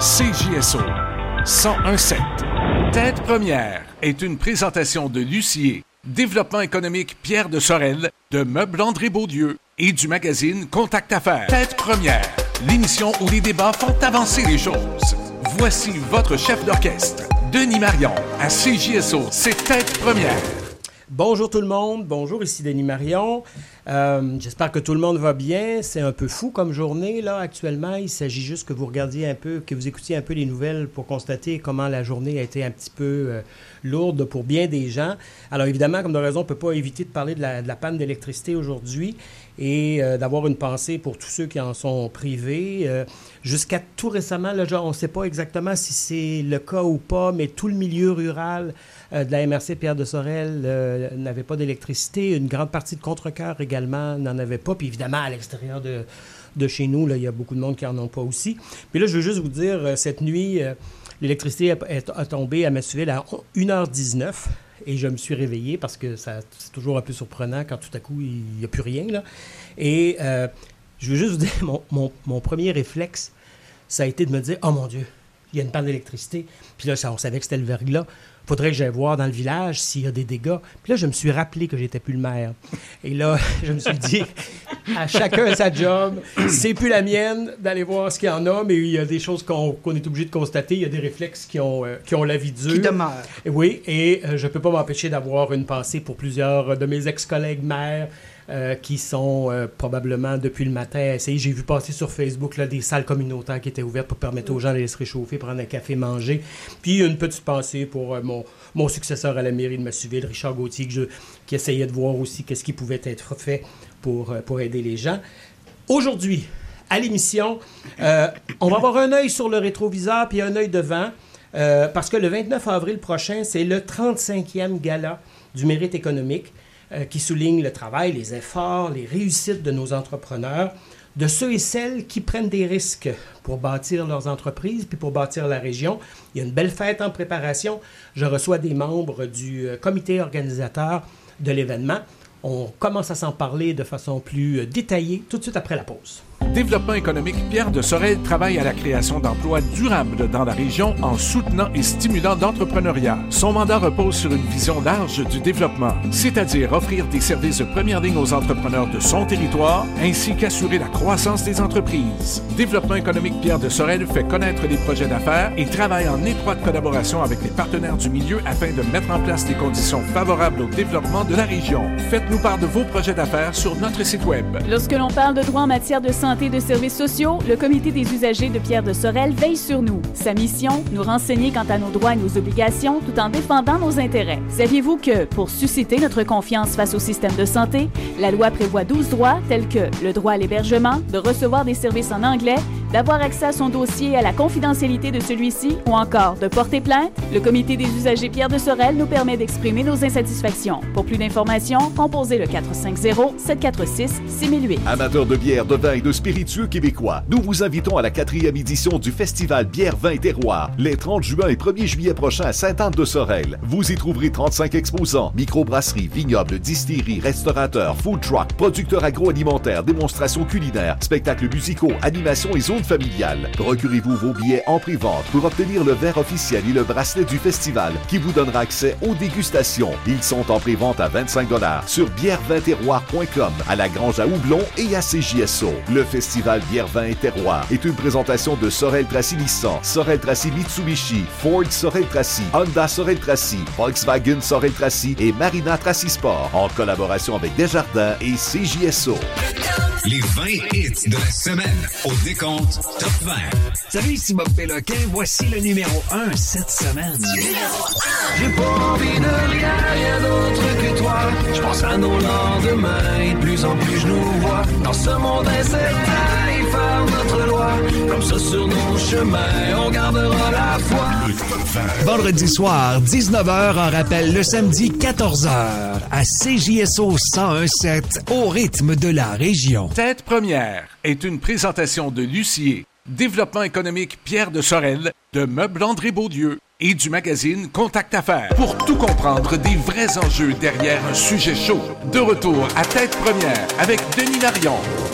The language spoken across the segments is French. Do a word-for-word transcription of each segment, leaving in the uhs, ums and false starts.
C J S O cent un sept. Tête première est une présentation de l'Huissier, Développement économique Pierre de Sorel, de Meubles André Beaulieu et du magazine Contact Affaires. Tête première, l'émission où les débats font avancer les choses. Voici votre chef d'orchestre, Denis Marion, à C J S O. C'est Tête première. Bonjour tout le monde, bonjour, ici Denis Marion. Euh, j'espère que tout le monde va bien. C'est un peu fou comme journée là actuellement. Il s'agit juste que vous regardiez un peu, que vous écoutiez un peu les nouvelles pour constater comment la journée a été un petit peu euh, lourde pour bien des gens. Alors évidemment, comme de raison, on ne peut pas éviter de parler de la, de la panne d'électricité aujourd'hui et euh, d'avoir une pensée pour tous ceux qui en sont privés. Euh, jusqu'à tout récemment, là, genre, on ne sait pas exactement si c'est le cas ou pas, mais tout le milieu rural euh, de la M R C Pierre de Sorel euh, n'avait pas d'électricité. Une grande partie de Contrecœur également n'en avait pas. Puis évidemment, à l'extérieur de, de chez nous, là, il y a beaucoup de monde qui n'en ont pas aussi. Puis là, je veux juste vous dire, euh, cette nuit, euh, l'électricité a, a, a tombé à Massuville à une heure dix-neuf. Et je me suis réveillé parce que ça, c'est toujours un peu surprenant quand tout à coup, il n'y a plus rien, là. Et euh, je veux juste vous dire, mon, mon, mon premier réflexe, ça a été de me dire « Oh mon Dieu, il y a une panne d'électricité. » Puis là, ça, on savait que c'était le verglas. Il faudrait que j'aille voir dans le village s'il y a des dégâts. Puis là, je me suis rappelé que j'étais plus le maire. Et là, je me suis dit, à chacun sa job. C'est plus la mienne d'aller voir ce qu'il y en a, mais il y a des choses qu'on, qu'on est obligé de constater. Il y a des réflexes qui ont, euh, qui ont la vie dure. Qui demeurent. Oui, et euh, je ne peux pas m'empêcher d'avoir une pensée pour plusieurs de mes ex-collègues maires euh, qui sont euh, probablement depuis le matin à essayer. J'ai vu passer sur Facebook là, des salles communautaires qui étaient ouvertes pour permettre aux gens d'aller se réchauffer, prendre un café, manger. Puis une petite pensée pour euh, mon, mon successeur à la mairie de Massuville, Richard Gauthier, que je, qui essayait de voir aussi qu'est-ce qui pouvait être fait pour, euh, pour aider les gens. Aujourd'hui, à l'émission, euh, on va avoir un œil sur le rétroviseur puis un œil devant, euh, parce que le vingt-neuf avril prochain, c'est le trente-cinquième gala du mérite économique euh, qui souligne le travail, les efforts, les réussites de nos entrepreneurs, de ceux et celles qui prennent des risques pour bâtir leurs entreprises puis pour bâtir la région. Il y a une belle fête en préparation. Je reçois des membres du euh, comité organisateur de l'événement. On commence à s'en parler de façon plus détaillée tout de suite après la pause. Développement économique Pierre de Sorel travaille à la création d'emplois durables dans la région en soutenant et stimulant l'entrepreneuriat. Son mandat repose sur une vision large du développement, c'est-à-dire offrir des services de première ligne aux entrepreneurs de son territoire, ainsi qu'assurer la croissance des entreprises. Développement économique Pierre de Sorel fait connaître les projets d'affaires et travaille en étroite collaboration avec les partenaires du milieu afin de mettre en place des conditions favorables au développement de la région. Faites-nous part de vos projets d'affaires sur notre site Web. Lorsque l'on parle de droit en matière de santé et de services sociaux, le Comité des usagers de Pierre de Sorel veille sur nous. Sa mission, nous renseigner quant à nos droits et nos obligations tout en défendant nos intérêts. Saviez-vous que, pour susciter notre confiance face au système de santé, la loi prévoit douze droits tels que le droit à l'hébergement, de recevoir des services en anglais, d'avoir accès à son dossier et à la confidentialité de celui-ci ou encore de porter plainte? Le Comité des usagers Pierre de Sorel nous permet d'exprimer nos insatisfactions. Pour plus d'informations, composez le quatre cinq zéro sept quatre six six mille huit. Amateurs de bière, de vin et de spiritueux québécois, nous vous invitons à la quatrième édition du Festival Bière, Vin et Terroir, les trente juin et premier juillet prochains à Sainte-Anne-de-Sorel. Vous y trouverez trente-cinq exposants, microbrasseries, vignobles, distilleries, restaurateurs, food trucks, producteurs agroalimentaires, démonstrations culinaires, spectacles musicaux, animations et zones familiales. Procurez-vous vos billets en pré-vente pour obtenir le verre officiel et le bracelet du festival qui vous donnera accès aux dégustations. Ils sont en pré-vente à vingt-cinq dollars sur bière vin terroir point com, à la Grange à Houblon et à C J S O. Le festival Bière, Vin et Terroir est une présentation de Sorel Tracy Nissan, Sorel Tracy Mitsubishi, Ford Sorel Tracy, Honda Sorel Tracy, Volkswagen Sorel Tracy et Marina Tracy Sport, en collaboration avec Desjardins et C J S O. Les vingt hits de la semaine au décompte Top vingt. Salut, ici Bob Péloquin. Voici le numéro un cette semaine. Numéro un. J'ai pas envie de rien, rien d'autre que toi. Je pense à nos lendemains, de plus en plus je nous vois. Dans ce monde incertain, il faire notre loi. Comme ça sur nos chemins, on gardera la foi. Vendredi soir, dix-neuf heures, en rappel le samedi quatorze heures, à C J S O cent un sept, au rythme de la région. Tête première est une présentation de l'Huissier, Développement économique Pierre de Sorel, de Meubles André Beaulieu et du magazine Contact Affaires. Pour tout comprendre des vrais enjeux derrière un sujet chaud. De retour à Tête première avec Denis Marion.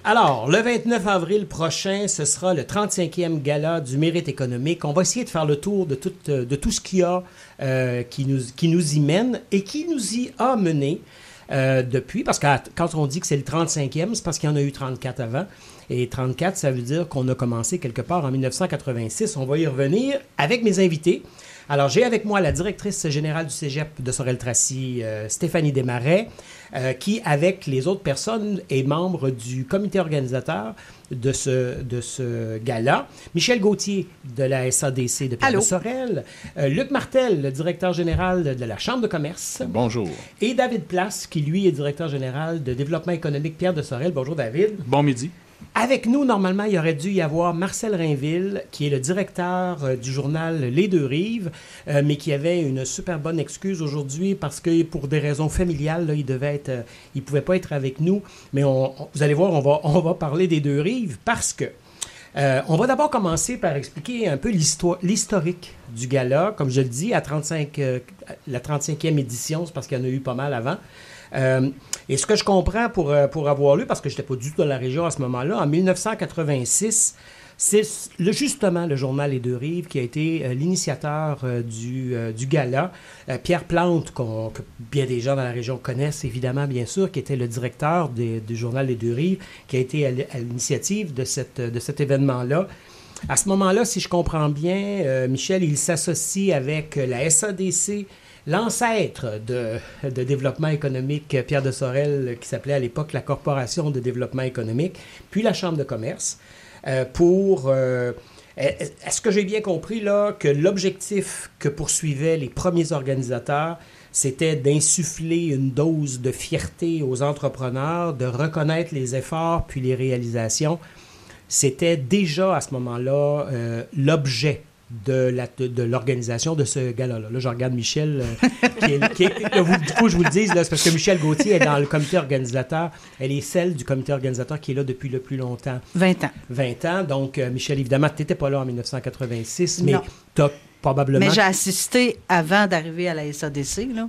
Alors, le vingt-neuf avril prochain, ce sera le trente-cinquième gala du mérite économique. On va essayer de faire le tour de tout, de tout ce qu'il y a euh, qui, nous, qui nous y mène et qui nous y a mené euh, depuis. Parce que quand on dit que c'est le trente-cinquième, c'est parce qu'il y en a eu trente-quatre avant. Et trente-quatre, ça veut dire qu'on a commencé quelque part en mille neuf cent quatre-vingt-six. On va y revenir avec mes invités. Alors, j'ai avec moi la directrice générale du Cégep de Sorel-Tracy, euh, Stéphanie Desmarais, euh, qui, avec les autres personnes, est membre du comité organisateur de ce, de ce gala. Michel Gauthier, de la S A D C de Pierre de Sorel. Euh, Luc Martel, le directeur général de, de la Chambre de commerce. Bonjour. Et David Place, qui, lui, est directeur général de développement économique Pierre de Sorel. Bonjour, David. Bon midi. Avec nous, normalement, il aurait dû y avoir Marcel Rainville, qui est le directeur euh, du journal Les Deux Rives, euh, mais qui avait une super bonne excuse aujourd'hui parce que pour des raisons familiales, là, il devait être, euh, il pouvait pas être avec nous. Mais on, on, vous allez voir, on va, on va parler des Deux Rives parce que euh, on va d'abord commencer par expliquer un peu l'histoire, l'historique du gala. Comme je le dis, à trente-cinq, euh, la trente-cinquième édition, c'est parce qu'il y en a eu pas mal avant. Euh, et ce que je comprends pour, euh, pour avoir lu, parce que je n'étais pas du tout dans la région à ce moment-là, en mille neuf cent quatre-vingt-six, c'est le, justement le journal Les Deux Rives qui a été euh, l'initiateur euh, du, euh, du gala. Euh, Pierre Plante, qu'on, que bien des gens dans la région connaissent évidemment, bien sûr, qui était le directeur des, du journal Les Deux Rives, qui a été à, à l'initiative de, cette, de cet événement-là. À ce moment-là, si je comprends bien, euh, Michel, il s'associe avec la S A D C, l'ancêtre de, de développement économique Pierre de Sorel, qui s'appelait à l'époque la Corporation de développement économique, puis la Chambre de commerce, euh, pour... Euh, est-ce que j'ai bien compris là que l'objectif que poursuivaient les premiers organisateurs, c'était d'insuffler une dose de fierté aux entrepreneurs, de reconnaître les efforts puis les réalisations? C'était déjà à ce moment-là euh, l'objet de, la, de, de l'organisation de ce gala-là. Là, je regarde Michel. Euh, qui est, qui est, là, vous, du coup, je vous le dis, là, c'est parce que Michel Gauthier est dans le comité organisateur. Elle est celle du comité organisateur qui est là depuis le plus longtemps. vingt ans. vingt ans. Donc, euh, Michel, évidemment, tu n'étais pas là en mille neuf cent quatre-vingt-six, mais tu as probablement... Mais j'ai assisté avant d'arriver à la S A D C, là.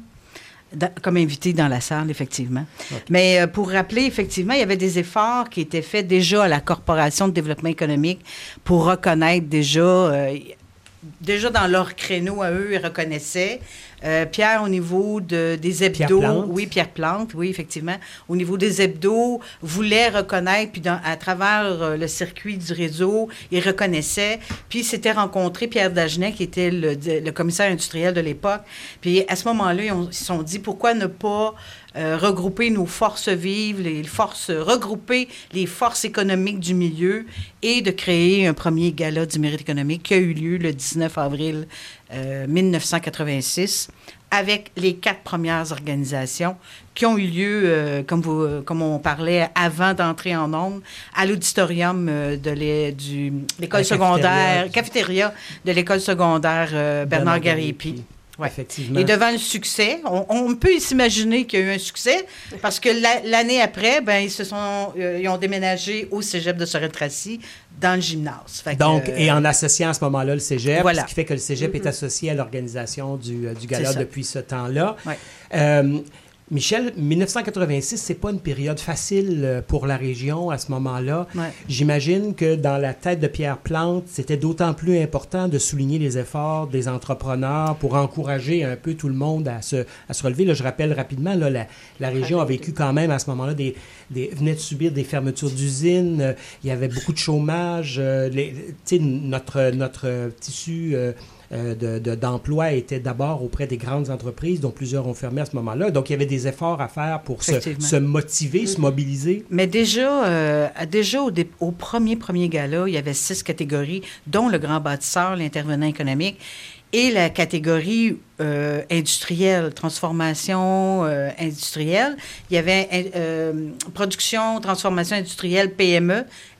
Comme invité dans la salle, effectivement. Okay. Mais euh, pour rappeler, effectivement, il y avait des efforts qui étaient faits déjà à la Corporation de développement économique pour reconnaître déjà, euh, déjà dans leur créneau à eux, ils reconnaissaient. Euh, Pierre, au niveau de, des hebdos... Pierre Plante. Oui, Pierre Plante, oui, effectivement. Au niveau des hebdos, voulait reconnaître, puis dans, à travers euh, le circuit du réseau, il reconnaissait. Puis il s'était rencontré Pierre Dagenet, qui était le, le commissaire industriel de l'époque. Puis à ce moment-là, ils, ils se sont dit, pourquoi ne pas euh, regrouper nos forces vives, les forces, regrouper les forces économiques du milieu et de créer un premier gala du mérite économique qui a eu lieu le dix-neuf avril Euh, mille neuf cent quatre-vingt-six, avec les quatre premières organisations qui ont eu lieu, euh, comme, vous, comme on parlait avant d'entrer en ondes, à l'auditorium euh, de l'é, du, l'école la secondaire, cafétéria de l'école secondaire euh, Bernard Gariepi. Ouais. Effectivement. Et devant le succès, on, on peut s'imaginer qu'il y a eu un succès parce que la, l'année après, ben ils se sont, euh, ils ont déménagé au Cégep de Sorel-Tracy dans le gymnase. Fait Donc, que, euh, et en associant à ce moment-là le Cégep, voilà. Ce qui fait que le Cégep mm-hmm. est associé à l'organisation du, du gala depuis ce temps-là. Ouais. Euh, Michel, mille neuf cent quatre-vingt-six, c'est pas une période facile pour la région à ce moment-là. Ouais. J'imagine que dans la tête de Pierre Plante, c'était d'autant plus important de souligner les efforts des entrepreneurs pour encourager un peu tout le monde à se, à se relever. Là, je rappelle rapidement, là, la, la région a vécu quand même à ce moment-là, des, des, venait de subir des fermetures d'usines, euh, il y avait beaucoup de chômage, euh, les, notre, notre tissu... Euh, Euh, de, de, d'emploi était d'abord auprès des grandes entreprises, dont plusieurs ont fermé à ce moment-là. Donc, il y avait des efforts à faire pour se, se motiver, mm-hmm. se mobiliser. Mais déjà, euh, déjà au, dé- au premier, premier gala, il y avait six catégories, dont le grand bâtisseur, l'intervenant économique, et la catégorie euh, industrielle, transformation euh, industrielle. Il y avait euh, production, transformation industrielle, P M E,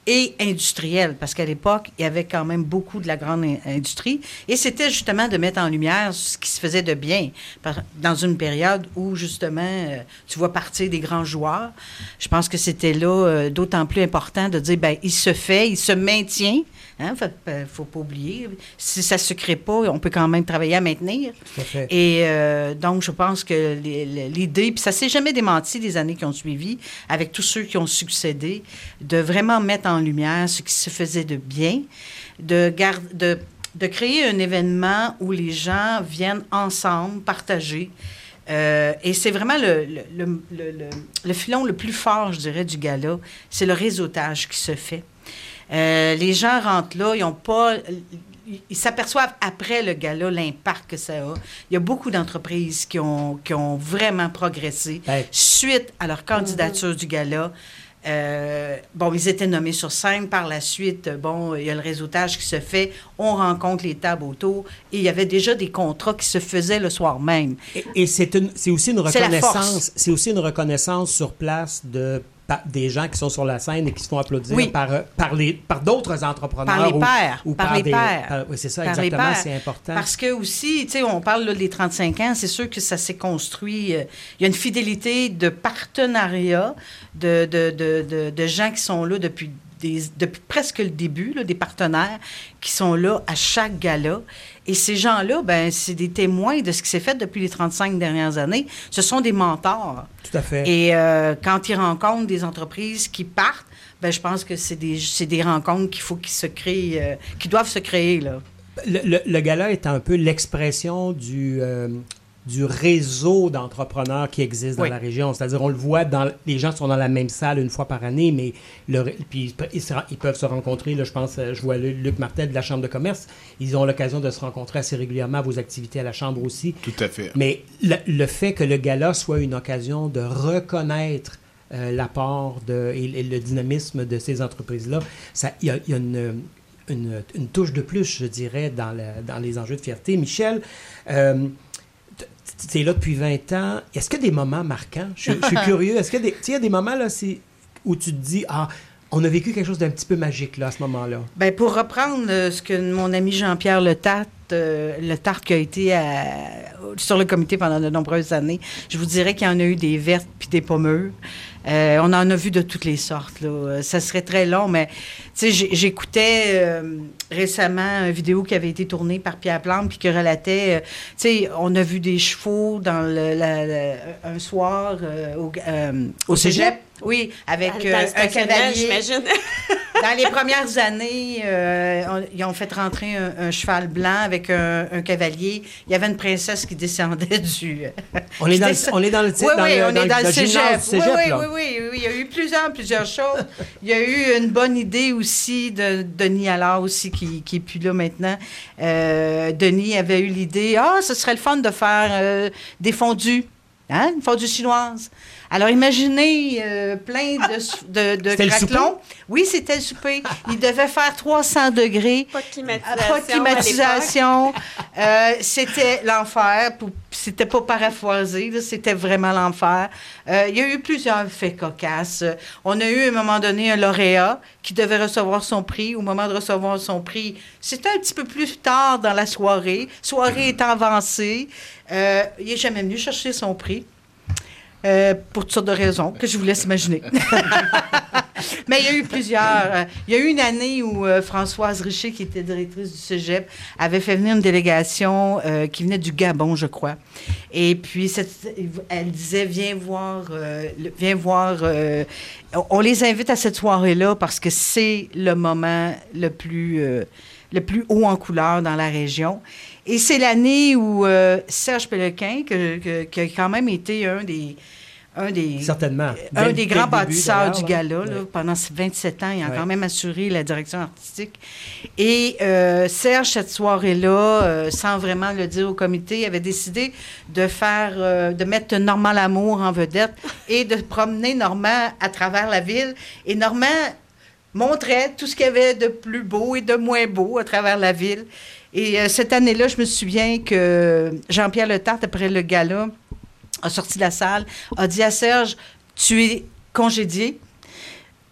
et industrielle, parce qu'à l'époque, il y avait quand même beaucoup de la grande in- industrie, et c'était justement de mettre en lumière ce qui se faisait de bien, par, dans une période où, justement, euh, tu vois partir des grands joueurs. Je pense que c'était là euh, d'autant plus important de dire, bien, il se fait, il se maintient, hein, faut, faut pas oublier, si ça se crée pas, on peut quand même travailler à maintenir. Tout à fait. Et euh, donc, je pense que les- les- l'idée, puis ça s'est jamais démenti les années qui ont suivi, avec tous ceux qui ont succédé, de vraiment mettre en lumière ce qui se faisait de bien, de, gar- de, de créer un événement où les gens viennent ensemble partager. Euh, et c'est vraiment le, le, le, le, le, le filon le plus fort, je dirais, du gala, c'est le réseautage qui se fait. Euh, les gens rentrent là, ils n'ont pas... Ils s'aperçoivent après le gala l'impact que ça a. Il y a beaucoup d'entreprises qui ont, qui ont vraiment progressé Hey. suite à leur candidature mm-hmm. du gala. Euh, bon, ils étaient nommés sur scène. Par la suite, bon, il y a le réseautage qui se fait. On rencontre les tables autour. Et il y avait déjà des contrats qui se faisaient le soir même. Et, et c'est, une, c'est aussi une C'est la reconnaissance. force. C'est aussi une reconnaissance sur place de pa- des gens qui sont sur la scène et qui se font applaudir Oui. par, euh, par, les, par d'autres entrepreneurs. Par les ou- pairs. Ou par par les des, pairs. par- oui, c'est ça, Par les exactement. pairs. C'est important. Parce que aussi, tu sais, on parle là, des trente-cinq ans, c'est sûr que ça s'est construit. euh, Il y a une fidélité de partenariat de, de, de, de, de gens qui sont là depuis, des, depuis presque le début, là, des partenaires qui sont là à chaque gala. Et ces gens-là, ben, c'est des témoins de ce qui s'est fait depuis les trente-cinq dernières années. Ce sont des mentors. Tout à fait. Et euh, quand ils rencontrent des entreprises qui partent, ben, je pense que c'est des, c'est des rencontres qu'il faut qu'ils se créent, euh, qui doivent se créer, là. Le, le, le gala est un peu l'expression du, euh, du réseau d'entrepreneurs qui existe dans Oui. la région. C'est-à-dire, on le voit, dans, les gens sont dans la même salle une fois par année, mais le, puis ils, se- ils peuvent se rencontrer. Là, je pense, je vois Luc Martel de la Chambre de commerce. Ils ont l'occasion de se rencontrer assez régulièrement à vos activités à la Chambre aussi. Tout à fait. Mais le, le fait que le gala soit une occasion de reconnaître euh, l'apport de, et, et le dynamisme de ces entreprises-là, ça, il y a, il y a une, une, une touche de plus, je dirais, dans, le, dans les enjeux de fierté. Michel, euh, tu es là depuis vingt ans. Est-ce qu'il y a des moments marquants? Je, je suis curieux. Est-ce qu'il y a des, il y a des moments là, c'est, où tu te dis, ah, on a vécu quelque chose d'un petit peu magique là, à ce moment-là? Bien, pour reprendre euh, ce que mon ami Jean-Pierre Letarte, euh, Letarte qui a été à- sur le comité pendant de nombreuses années, je vous dirais qu'il y en a eu des vertes puis des pas mûres. Euh, on en a vu de toutes les sortes, là. Euh, Ça serait très long, mais tu sais, j'ai- j'écoutais euh, récemment une vidéo qui avait été tournée par Pierre Plante puis qui relatait, euh, tu sais, on a vu des chevaux dans le, la- la- un soir euh, au, euh, au cégep. Oui, avec Dans- euh, dans le un stationnement, cavalier. j'imagine. Dans les premières années, euh, on- ils ont fait rentrer un, un cheval blanc avec un, un cavalier. Il y avait une princesse qui descendait du... On est dans le, Qui descend- on est dans le, Oui, dans oui, le, on est dans le gymnase cégep. du cégep, oui, oui, là. oui, oui, oui. Il y a eu plusieurs, plusieurs choses. Il y a eu une bonne idée aussi de Denis Allard aussi, qui, qui est plus là maintenant. Euh, Denis avait eu l'idée, ah, ce serait le fun de faire euh, des fondus, hein, une fondue chinoise. Alors, imaginez euh, plein de, sou- de, de C'était le craquelons. Oui, c'était le souper. Il devait faire trois cents degrés. Pas de climatisation. Pas de climatisation. Euh, c'était l'enfer. Pour- C'était pas paraphrasé, là, c'était vraiment l'enfer. Euh, il y a eu plusieurs faits cocasses. Euh, On a eu, à un moment donné, un lauréat qui devait recevoir son prix. Au moment de recevoir son prix, c'était un petit peu plus tard dans la soirée. Soirée étant avancée. Euh, il n'est jamais venu chercher son prix. Euh, pour toutes sortes de raisons que je vous laisse imaginer. Mais il y a eu plusieurs. euh, il y a eu une année où euh, Françoise Richer, qui était directrice du cégep, avait fait venir une délégation euh, qui venait du Gabon, je crois. Et puis, cette- elle disait, viens voir, euh, le- viens voir. euh, on- on les invite à cette soirée-là parce que c'est le moment le plus, euh, le plus haut en couleur dans la région. Et c'est l'année où euh, Serge Péloquin, que, que- qui a quand même été un des... Un des, Certainement. un Dès- des dès grands le début, bâtisseurs du d'ailleurs, gala. là. Là, Oui. pendant vingt-sept ans, il a Ouais. quand même assuré la direction artistique. Et euh, Serge, cette soirée-là, euh, sans vraiment le dire au comité, avait décidé de faire, euh, de mettre Normand Lamour en vedette et de promener Normand à travers la ville. Et Normand montrait tout ce qu'il y avait de plus beau et de moins beau à travers la ville. Et euh, cette année-là, je me souviens que Jean-Pierre Letarte, après le gala, a sorti de la salle, a dit à Serge, tu es congédié,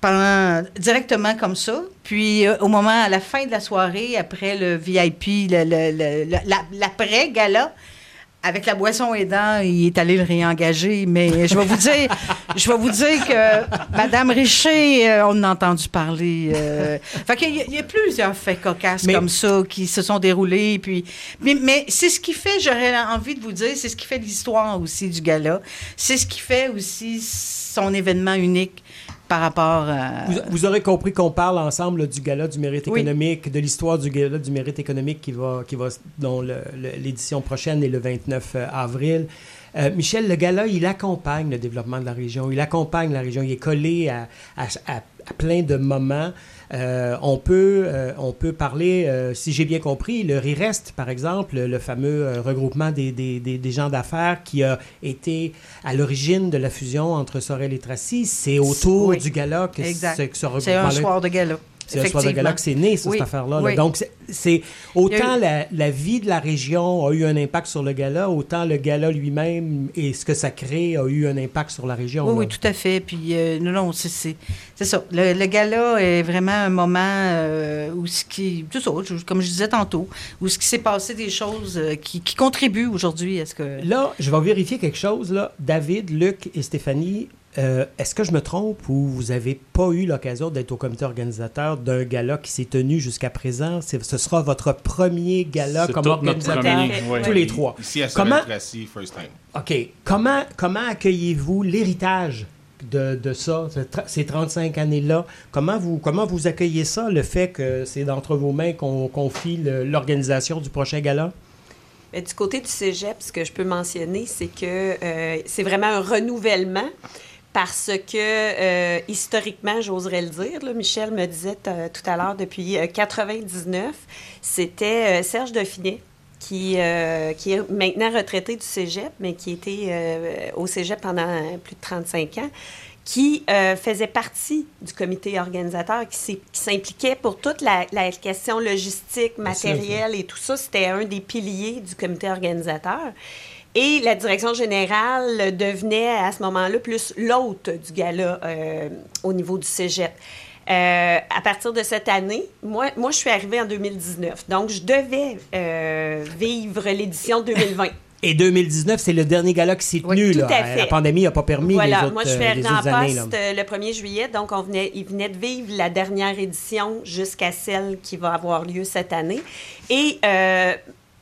pendant, directement comme ça. Puis, euh, au moment, à la fin de la soirée, après le V I P, le, le, le, le, la, l'après-gala, avec la boisson aidant, il est allé le réengager. Mais je vais vous dire, je vais vous dire que Mme Richer, euh, on en a entendu parler. Euh, fait qu'il y a, il y a plusieurs faits cocasses mais, comme ça qui se sont déroulés. Puis, mais, mais c'est ce qui fait, j'aurais envie de vous dire, c'est ce qui fait l'histoire aussi du gala. C'est ce qui fait aussi son événement unique. Par rapport à... Vous, vous aurez compris qu'on parle ensemble là, du Gala du mérite oui. économique, de l'histoire du Gala du mérite économique qui va, qui va dont le, le, l'édition prochaine est le vingt-neuf avril. Euh, Michel, le Gala, il accompagne le développement de la région, il accompagne la région, il est collé à, à, à, à plein de moments. Euh, on, peut, euh, on peut parler, euh, si j'ai bien compris, le RIREST, par exemple, le fameux euh, regroupement des, des, des, des gens d'affaires qui a été à l'origine de la fusion entre Sorel et Tracy, c'est autour oui. du gala que, ce, que ce regroupement-là... C'est un soir de gala. C'est un soir de gala que c'est né, ça, oui. cette affaire-là. Oui. Là. Donc, c'est, c'est autant eu... la, la vie de la région a eu un impact sur le gala, autant le gala lui-même et ce que ça crée a eu un impact sur la région. Oui, là. oui, tout à fait. Puis, euh, non, non, c'est, c'est, c'est ça. Le, le gala est vraiment un moment euh, où ce qui... Tout ça, comme je disais tantôt, où ce qui s'est passé des choses euh, qui, qui contribuent aujourd'hui à ce que... Là, je vais vérifier quelque chose. Là. David, Luc et Stéphanie... Euh, est-ce que je me trompe ou vous n'avez pas eu l'occasion d'être au comité organisateur d'un gala qui s'est tenu jusqu'à présent? C'est, ce sera votre premier gala c'est comme organisateur, premier, tous oui. les trois. Ici à Sorel-Tracy, first time. OK. Comment, comment accueillez-vous l'héritage de, de ça, ces trente-cinq années-là? Comment vous, comment vous accueillez ça, le fait que c'est d'entre vos mains qu'on confie le, l'organisation du prochain gala? Bien, du côté du cégep, ce que je peux mentionner, c'est que euh, c'est vraiment un renouvellement. Parce que, euh, historiquement, j'oserais le dire, là, Michel me disait t- tout à l'heure, depuis euh, quatre-vingt-dix-neuf, c'était euh, Serge Dauphinet, qui, euh, qui est maintenant retraité du cégep, mais qui était euh, au cégep pendant plus de trente-cinq ans, qui euh, faisait partie du comité organisateur, qui, qui s'impliquait pour toute la, la question logistique, matérielle et tout ça. C'était un des piliers du comité organisateur. Et la direction générale devenait à ce moment-là plus l'hôte du gala euh, au niveau du cégep. Euh, à partir de cette année, moi, moi, je suis arrivée en deux mille dix-neuf, donc je devais euh, vivre l'édition deux mille vingt. Et deux mille dix-neuf, c'est le dernier gala qui s'est tenu. Oui, tout là. à fait. La pandémie n'a pas permis voilà. les autres, Moi, je suis arrivée euh, en années, poste euh, le premier juillet, donc on venait, il venait de vivre la dernière édition jusqu'à celle qui va avoir lieu cette année. Et... Euh,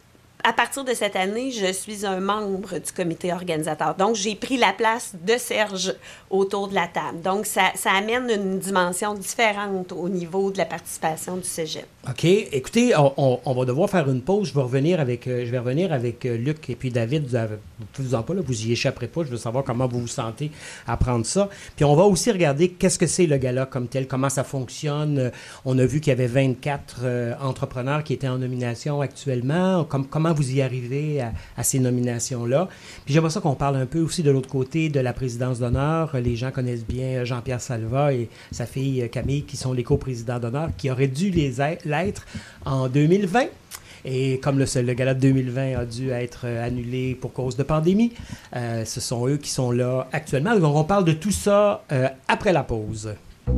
à partir de cette année, je suis un membre du comité organisateur. Donc, j'ai pris la place de Serge autour de la table. Donc, ça, ça amène une dimension différente au niveau de la participation du cégep. OK. Écoutez, on, on, on va devoir faire une pause. Je vais revenir avec, euh, je vais revenir avec euh, Luc et puis David. Vous ne vous en pas, là, vous y échapperez pas. Je veux savoir comment vous vous sentez à prendre ça. Puis, on va aussi regarder qu'est-ce que c'est le gala comme tel, comment ça fonctionne. Euh, on a vu qu'il y avait vingt-quatre euh, entrepreneurs qui étaient en nomination actuellement. Comme, comment vous y arrivez à, à ces nominations-là. Puis j'aimerais ça qu'on parle un peu aussi de l'autre côté de la présidence d'honneur. Les gens connaissent bien Jean-Pierre Salva et sa fille Camille, qui sont les coprésidents d'honneur, qui auraient dû les être, l'être en deux mille vingt. Et comme le, le gala de deux mille vingt a dû être annulé pour cause de pandémie, euh, ce sont eux qui sont là actuellement. Donc on parle de tout ça euh, après la pause.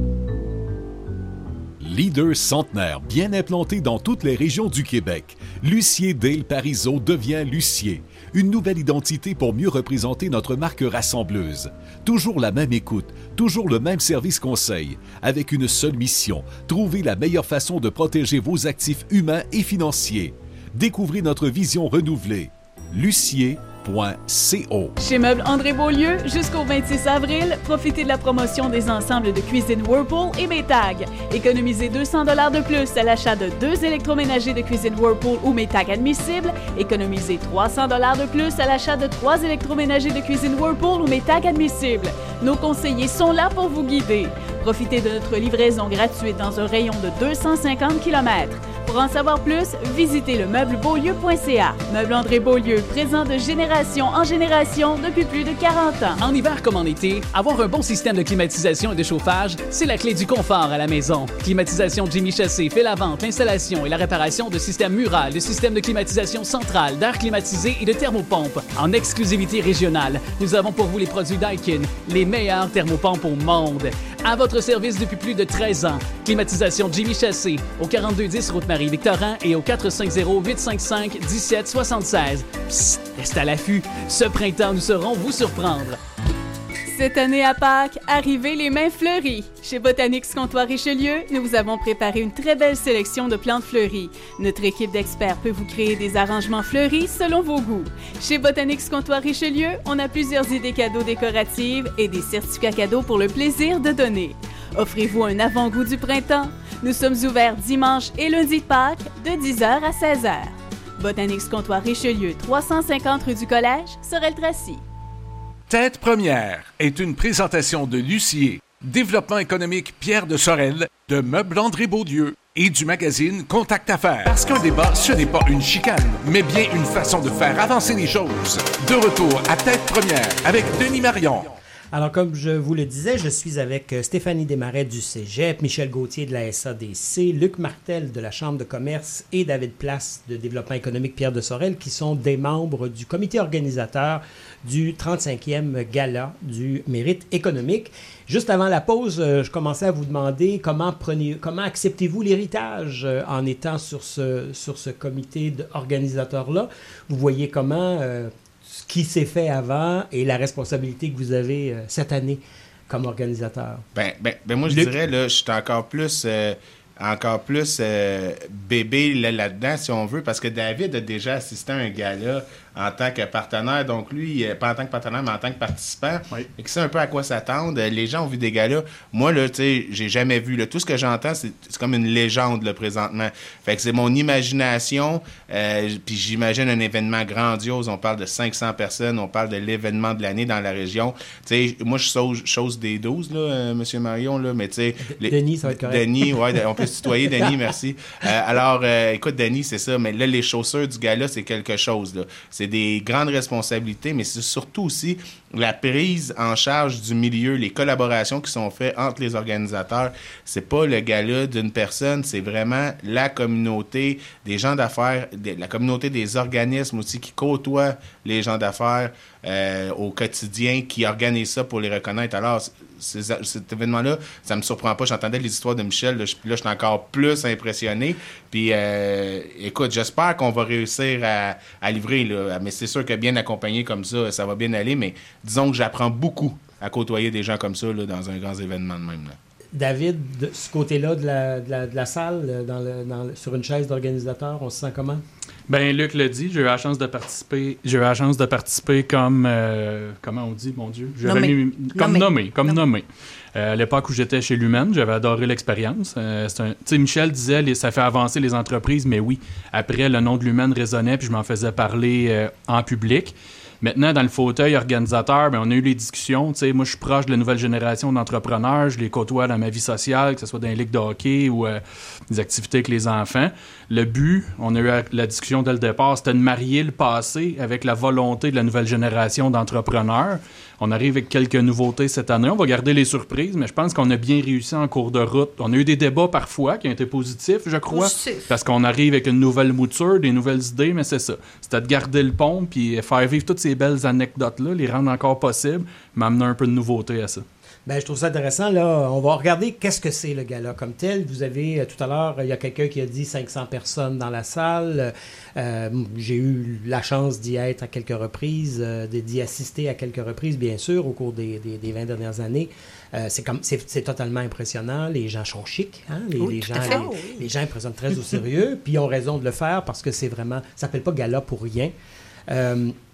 Leader centenaire bien implanté dans toutes les régions du Québec, Lucier Dale Parizeau devient Lucier. Une nouvelle identité pour mieux représenter notre marque rassembleuse. Toujours la même écoute, toujours le même service conseil, avec une seule mission, trouver la meilleure façon de protéger vos actifs humains et financiers. Découvrez notre vision renouvelée. Lucier point co. Chez Meubles André Beaulieu, jusqu'au vingt-six avril, profitez de la promotion des ensembles de cuisine Whirlpool et Maytag. Économisez deux cents dollars de plus à l'achat de deux électroménagers de cuisine Whirlpool ou Maytag admissibles. Économisez trois cents dollars de plus à l'achat de trois électroménagers de cuisine Whirlpool ou Maytag admissibles. Nos conseillers sont là pour vous guider. Profitez de notre livraison gratuite dans un rayon de deux cent cinquante kilomètres. Pour en savoir plus, visitez le meuble beaulieu point c a. Meuble André Beaulieu, présent de génération en génération depuis plus de quarante ans. En hiver comme en été, avoir un bon système de climatisation et de chauffage, c'est la clé du confort à la maison. Climatisation Jimmy Chassis fait la vente, l'installation et la réparation de systèmes murales, de systèmes de climatisation centrale, d'air climatisé et de thermopompes. En exclusivité régionale, nous avons pour vous les produits Daikin, les meilleurs thermopompes au monde. À votre service depuis plus de treize ans. Climatisation Jimmy Chassis, au quarante-deux dix route Marie-Victorin et au quatre cinq zéro, huit cinq cinq, un sept sept six. Psst, reste à l'affût. Ce printemps, nous saurons vous surprendre. Cette année à Pâques, arrivez les mains fleuries. Chez Botanix Comptoir Richelieu, nous vous avons préparé une très belle sélection de plantes fleuries. Notre équipe d'experts peut vous créer des arrangements fleuris selon vos goûts. Chez Botanix Comptoir Richelieu, on a plusieurs idées cadeaux décoratives et des certificats cadeaux pour le plaisir de donner. Offrez-vous un avant-goût du printemps. Nous sommes ouverts dimanche et lundi de Pâques de dix heures à seize heures. Botanix Comptoir Richelieu, trois cent cinquante rue du Collège, Sorel-Tracy. Tête première est une présentation de Lucier, Développement économique Pierre de Sorel, de Meubles André Beaulieu et du magazine Contact Affaires. Parce qu'un débat, ce n'est pas une chicane, mais bien une façon de faire avancer les choses. De retour à Tête première avec Denis Marion. Alors, comme je vous le disais, je suis avec Stéphanie Desmarais du Cégep, Michel Gauthier de la S A D C, Luc Martel de la Chambre de commerce et David Place de Développement économique Pierre de Sorel, qui sont des membres du comité organisateur du trente-cinquième Gala du mérite économique. Juste avant la pause, je commençais à vous demander comment, prenez, comment acceptez-vous l'héritage en étant sur ce, sur ce comité organisateur-là. Vous voyez comment... Euh, ce qui s'est fait avant et la responsabilité que vous avez euh, cette année comme organisateur. Ben, ben, ben moi, je Luc? dirais, là, je suis encore plus, euh, encore plus euh, bébé là, là-dedans, si on veut, parce que David a déjà assisté à un gala en tant que partenaire, donc lui, pas en tant que partenaire, mais en tant que participant, oui. Et que c'est un peu à quoi s'attendre. Les gens ont vu des galas. Moi, là, tu sais, j'ai jamais vu. Là, tout ce que j'entends, c'est, c'est comme une légende, là, présentement. Fait que c'est mon imagination, euh, puis j'imagine un événement grandiose. On parle de cinq cents personnes, on parle de l'événement de l'année dans la région. Tu sais, moi, je chose, chose des douze, là, euh, M. Marion, là, mais tu sais... Les... Denis, ça va être correct. Denis, ouais, on peut se tutoyer, Denis, merci. Euh, alors, euh, écoute, Denis, c'est ça, mais là, les chaussures du gala, c'est quelque chose, là. C'est des grandes responsabilités, mais c'est surtout aussi la prise en charge du milieu, les collaborations qui sont faites entre les organisateurs. C'est pas le gala d'une personne, c'est vraiment la communauté des gens d'affaires, la communauté des organismes aussi qui côtoient les gens d'affaires euh, au quotidien, qui organisent ça pour les reconnaître. Alors, ces, cet événement-là, ça me surprend pas. J'entendais les histoires de Michel, là, je, là, je suis encore plus impressionné. Puis, euh, écoute, j'espère qu'on va réussir à, à livrer, là. Mais c'est sûr que bien accompagné comme ça, ça va bien aller. Mais disons que j'apprends beaucoup à côtoyer des gens comme ça là, dans un grand événement de même, là. David, de ce côté-là de la, de la, de la salle, dans le, dans le, sur une chaise d'organisateur, on se sent comment? Ben Luc l'a dit, j'ai eu la chance de participer. J'ai eu la chance de participer comme euh, comment on dit, mon Dieu, j'avais nommé. mis, comme nommé, nommé, comme nommé. nommé. Euh, à l'époque où j'étais chez Lumen, j'avais adoré l'expérience. Euh, c'est un, tu sais, Michel disait, les, ça fait avancer les entreprises, mais oui. Après, le nom de Lumen résonnait, puis je m'en faisais parler euh, en public. Maintenant, dans le fauteuil organisateur, ben, on a eu les discussions. T'sais, moi, je suis proche de la nouvelle génération d'entrepreneurs. Je les côtoie dans ma vie sociale, que ce soit dans les ligues de hockey ou euh, des activités avec les enfants. Le but, on a eu la discussion dès le départ, c'était de marier le passé avec la volonté de la nouvelle génération d'entrepreneurs. On arrive avec quelques nouveautés cette année. On va garder les surprises, mais je pense qu'on a bien réussi en cours de route. On a eu des débats parfois qui ont été positifs, je crois. Positif. Parce qu'on arrive avec une nouvelle mouture, des nouvelles idées, mais c'est ça. C'était de garder le pont puis faire vivre toutes ces belles anecdotes-là, les rendre encore possibles, mais amener un peu de nouveauté à ça. Bien, je trouve ça intéressant. Là, on va regarder qu'est-ce que c'est le gala comme tel. Vous avez, euh, tout à l'heure, il y a quelqu'un qui a dit cinq cents personnes dans la salle. Euh, j'ai eu la chance d'y être à quelques reprises, euh, d'y assister à quelques reprises, bien sûr, au cours des, des, des vingt dernières années. Euh, c'est, comme, c'est, c'est totalement impressionnant. Les gens sont chics. Hein? Les, oui, les, gens, fait, les, oui. les gens prennent très au sérieux. Puis ils ont raison de le faire parce que c'est vraiment... Ça s'appelle pas gala pour rien. Euh,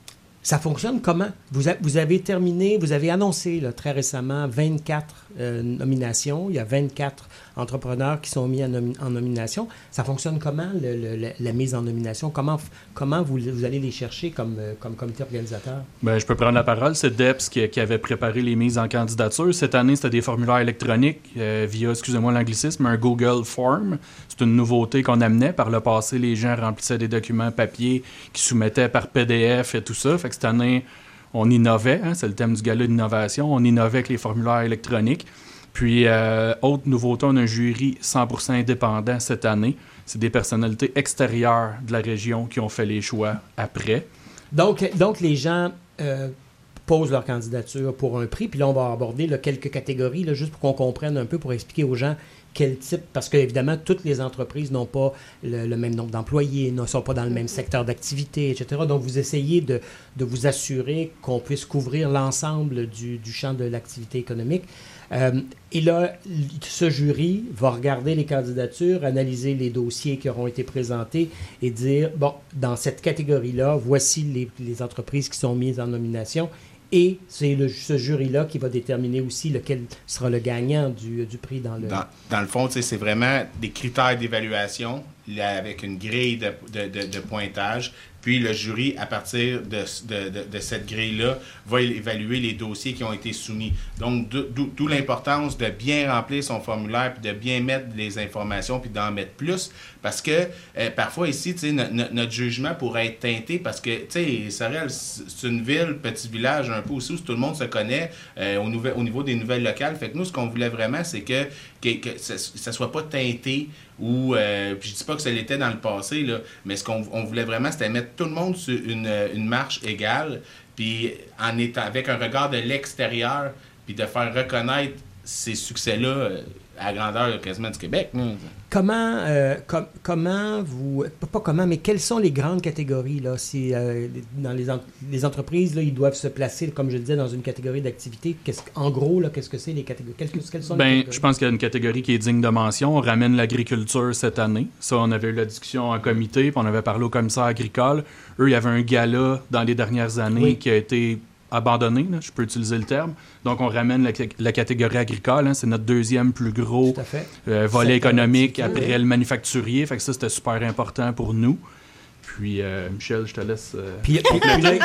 Ça fonctionne comment? Vous, a, vous avez terminé, vous avez annoncé là, très récemment vingt-quatre euh, nominations. Il y a vingt-quatre entrepreneurs qui sont mis en, nomi- en nomination. Ça fonctionne comment, le, le, la, la mise en nomination? Comment, comment vous, vous allez les chercher comme, euh, comme comité organisateur? Bien, je peux prendre la parole. C'est D E P S qui, qui avait préparé les mises en candidature. Cette année, c'était des formulaires électroniques euh, via, excusez-moi l'anglicisme, un Google Form. C'est une nouveauté qu'on amenait. Par le passé, les gens remplissaient des documents papier qui soumettaient par P D F et tout ça. Fait que cette année, on innovait. Hein, c'est le thème du gala d'innovation. On innovait avec les formulaires électroniques. Puis, euh, autre nouveauté, on a un jury cent pour cent indépendant cette année. C'est des personnalités extérieures de la région qui ont fait les choix après. Donc, donc les gens euh, posent leur candidature pour un prix. Puis là, on va aborder là, quelques catégories, là, juste pour qu'on comprenne un peu, pour expliquer aux gens quel type, parce qu'évidemment, toutes les entreprises n'ont pas le, le même nombre d'employés, ne sont pas dans le même secteur d'activité, et cetera. Donc, vous essayez de, de vous assurer qu'on puisse couvrir l'ensemble du, du champ de l'activité économique. Euh, et là, ce jury va regarder les candidatures, analyser les dossiers qui auront été présentés et dire, bon, dans cette catégorie-là, voici les, les entreprises qui sont mises en nomination. Et c'est le, ce jury-là qui va déterminer aussi lequel sera le gagnant du, du prix dans le... Dans, dans le fond, c'est vraiment des critères d'évaluation là, avec une grille de, de, de, de pointage. Puis le jury, à partir de, de, de, de cette grille-là, va évaluer les dossiers qui ont été soumis. Donc, d'où, d'où l'importance de bien remplir son formulaire, puis de bien mettre les informations, puis d'en mettre plus. Parce que euh, parfois ici, tu sais, no, no, notre jugement pourrait être teinté parce que, tu sais, Sorel, c'est une ville, petit village un peu aussi où tout le monde se connaît euh, au, nouvel, au niveau des nouvelles locales. Fait que nous, ce qu'on voulait vraiment, c'est que, que, que ça ne soit pas teinté ou, euh, puis je dis pas que ça l'était dans le passé, là, mais ce qu'on on voulait vraiment, c'était mettre tout le monde sur une, une marche égale, puis en étant avec un regard de l'extérieur, puis de faire reconnaître ces succès-là euh, à grandeur quasiment du Québec. Là. Comment, euh, com- comment vous... Pas comment, mais quelles sont les grandes catégories, là? Si, euh, dans les, en- les entreprises, là, ils doivent se placer, comme je le disais, dans une catégorie d'activité. Qu'est-ce, en gros, là, qu'est-ce que c'est les catégories? Quelles, quelles sont les ben, catégories? Je pense qu'il y a une catégorie qui est digne de mention. On ramène l'agriculture cette année. Ça, on avait eu la discussion en comité, puis on avait parlé au commissaire agricole. Eux, il y avait un gala dans les dernières années oui. qui a été abandonné, là, je peux utiliser le terme. Donc, on ramène la, la catégorie agricole. Hein, c'est notre deuxième plus gros euh, volet économique après oui. le manufacturier. Fait que ça, c'était super important pour nous. Puis, euh, Michel, je te laisse... Euh, puis, puis, puis là,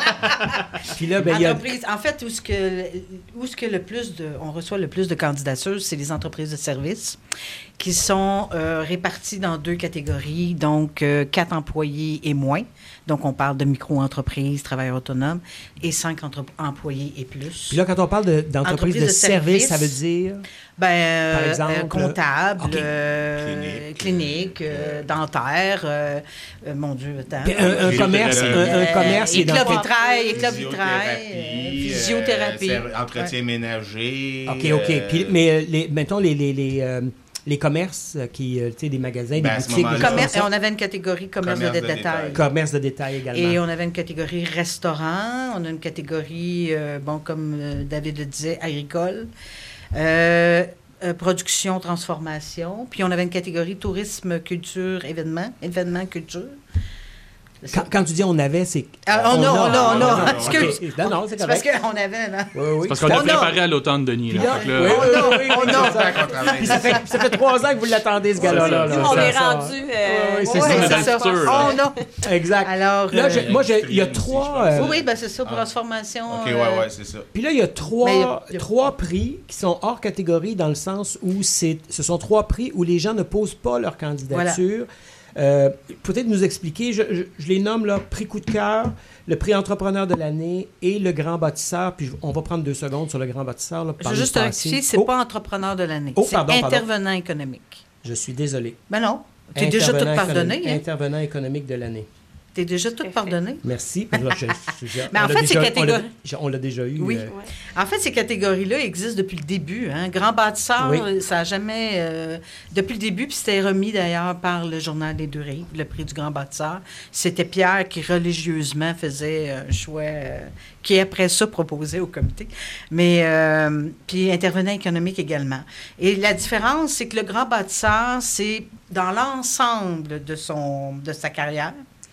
puis là ben, il y a... En fait, où est-ce que, où est-ce que le plus de, on reçoit le plus de candidatures, c'est les entreprises de services qui sont euh, réparties dans deux catégories, donc euh, quatre employés et moins. Donc, on parle de micro-entreprises, travailleurs autonomes, et cinq entre- employés et plus. Puis là, quand on parle de, d'entreprises de, de services, ça veut dire? Ben, euh, par exemple, euh, comptable, okay. euh, clinique, clinique euh, dentaire, euh, euh, mon Dieu, attends. Un, un commerce, un, un commerce. Euh, éclat vitrail, éclat vitrail, physiothérapie, euh, entretien ouais. ménager. OK, OK. Euh, Puis, mais, les, mettons, les... les, les euh, les commerces, qui, tu sais, des magasins, ben, des boutiques. Commerce, on avait une catégorie commerce, commerce de, de détail. détail. Commerce de détail également. Et on avait une catégorie restaurant. On a une catégorie, euh, bon, comme euh, David le disait, agricole. Euh, euh, production, transformation. Puis on avait une catégorie tourisme, culture, événements. Événements, culture. Quand, quand tu dis on avait, c'est... Ah, on, on, a, on a, on a. Excuse. Okay. Non, non, c'est correct. C'est parce qu'on avait, là. Oui, oui. C'est parce qu'on l'a préparé à l'automne, Denis. Là. Là, là, oui, oui, oui, oui, on a. Puis ça fait, ça fait trois ans que vous l'attendez, ce gars-là. Là, là, on là, est ça, rendu... Euh... Oui, c'est oui, ça. C'est ça. On a. Exact. Alors, là, je, euh, moi, il y a trois... Euh... Oui, oui, ben c'est ça, pour transformation. OK, oui, oui, c'est ça. Puis là, il y a trois, y a, y a... trois prix qui sont hors catégorie dans le sens où c'est, ce sont trois prix où les gens ne posent pas leur candidature. Voilà. Euh, peut-être nous expliquer, je, je, je les nomme là, prix coup de cœur, le prix entrepreneur de l'année et le grand bâtisseur. Puis on va prendre deux secondes sur le grand bâtisseur. Là, je veux juste rectifier, c'est oh. pas entrepreneur de l'année, oh, c'est pardon, intervenant pardon. économique. Je suis désolé. Ben non, tu es déjà tout pardonné. Hein? Intervenant économique de l'année. T'es déjà tout pardonné. Merci. Je, je, je, Mais en fait, ces catégories... On l'a déjà eu. Oui. Euh... Ouais. En fait, ces catégories-là existent depuis le début. Hein. Grand bâtisseur, oui. ça n'a jamais... Euh, depuis le début, puis c'était remis d'ailleurs par le Journal des Deux Rives, le prix du Grand bâtisseur. C'était Pierre qui religieusement faisait un choix... Euh, qui après ça proposait au comité. Mais... Euh, puis intervenant économique également. Et la différence, c'est que le Grand bâtisseur, c'est dans l'ensemble de, son, de sa carrière...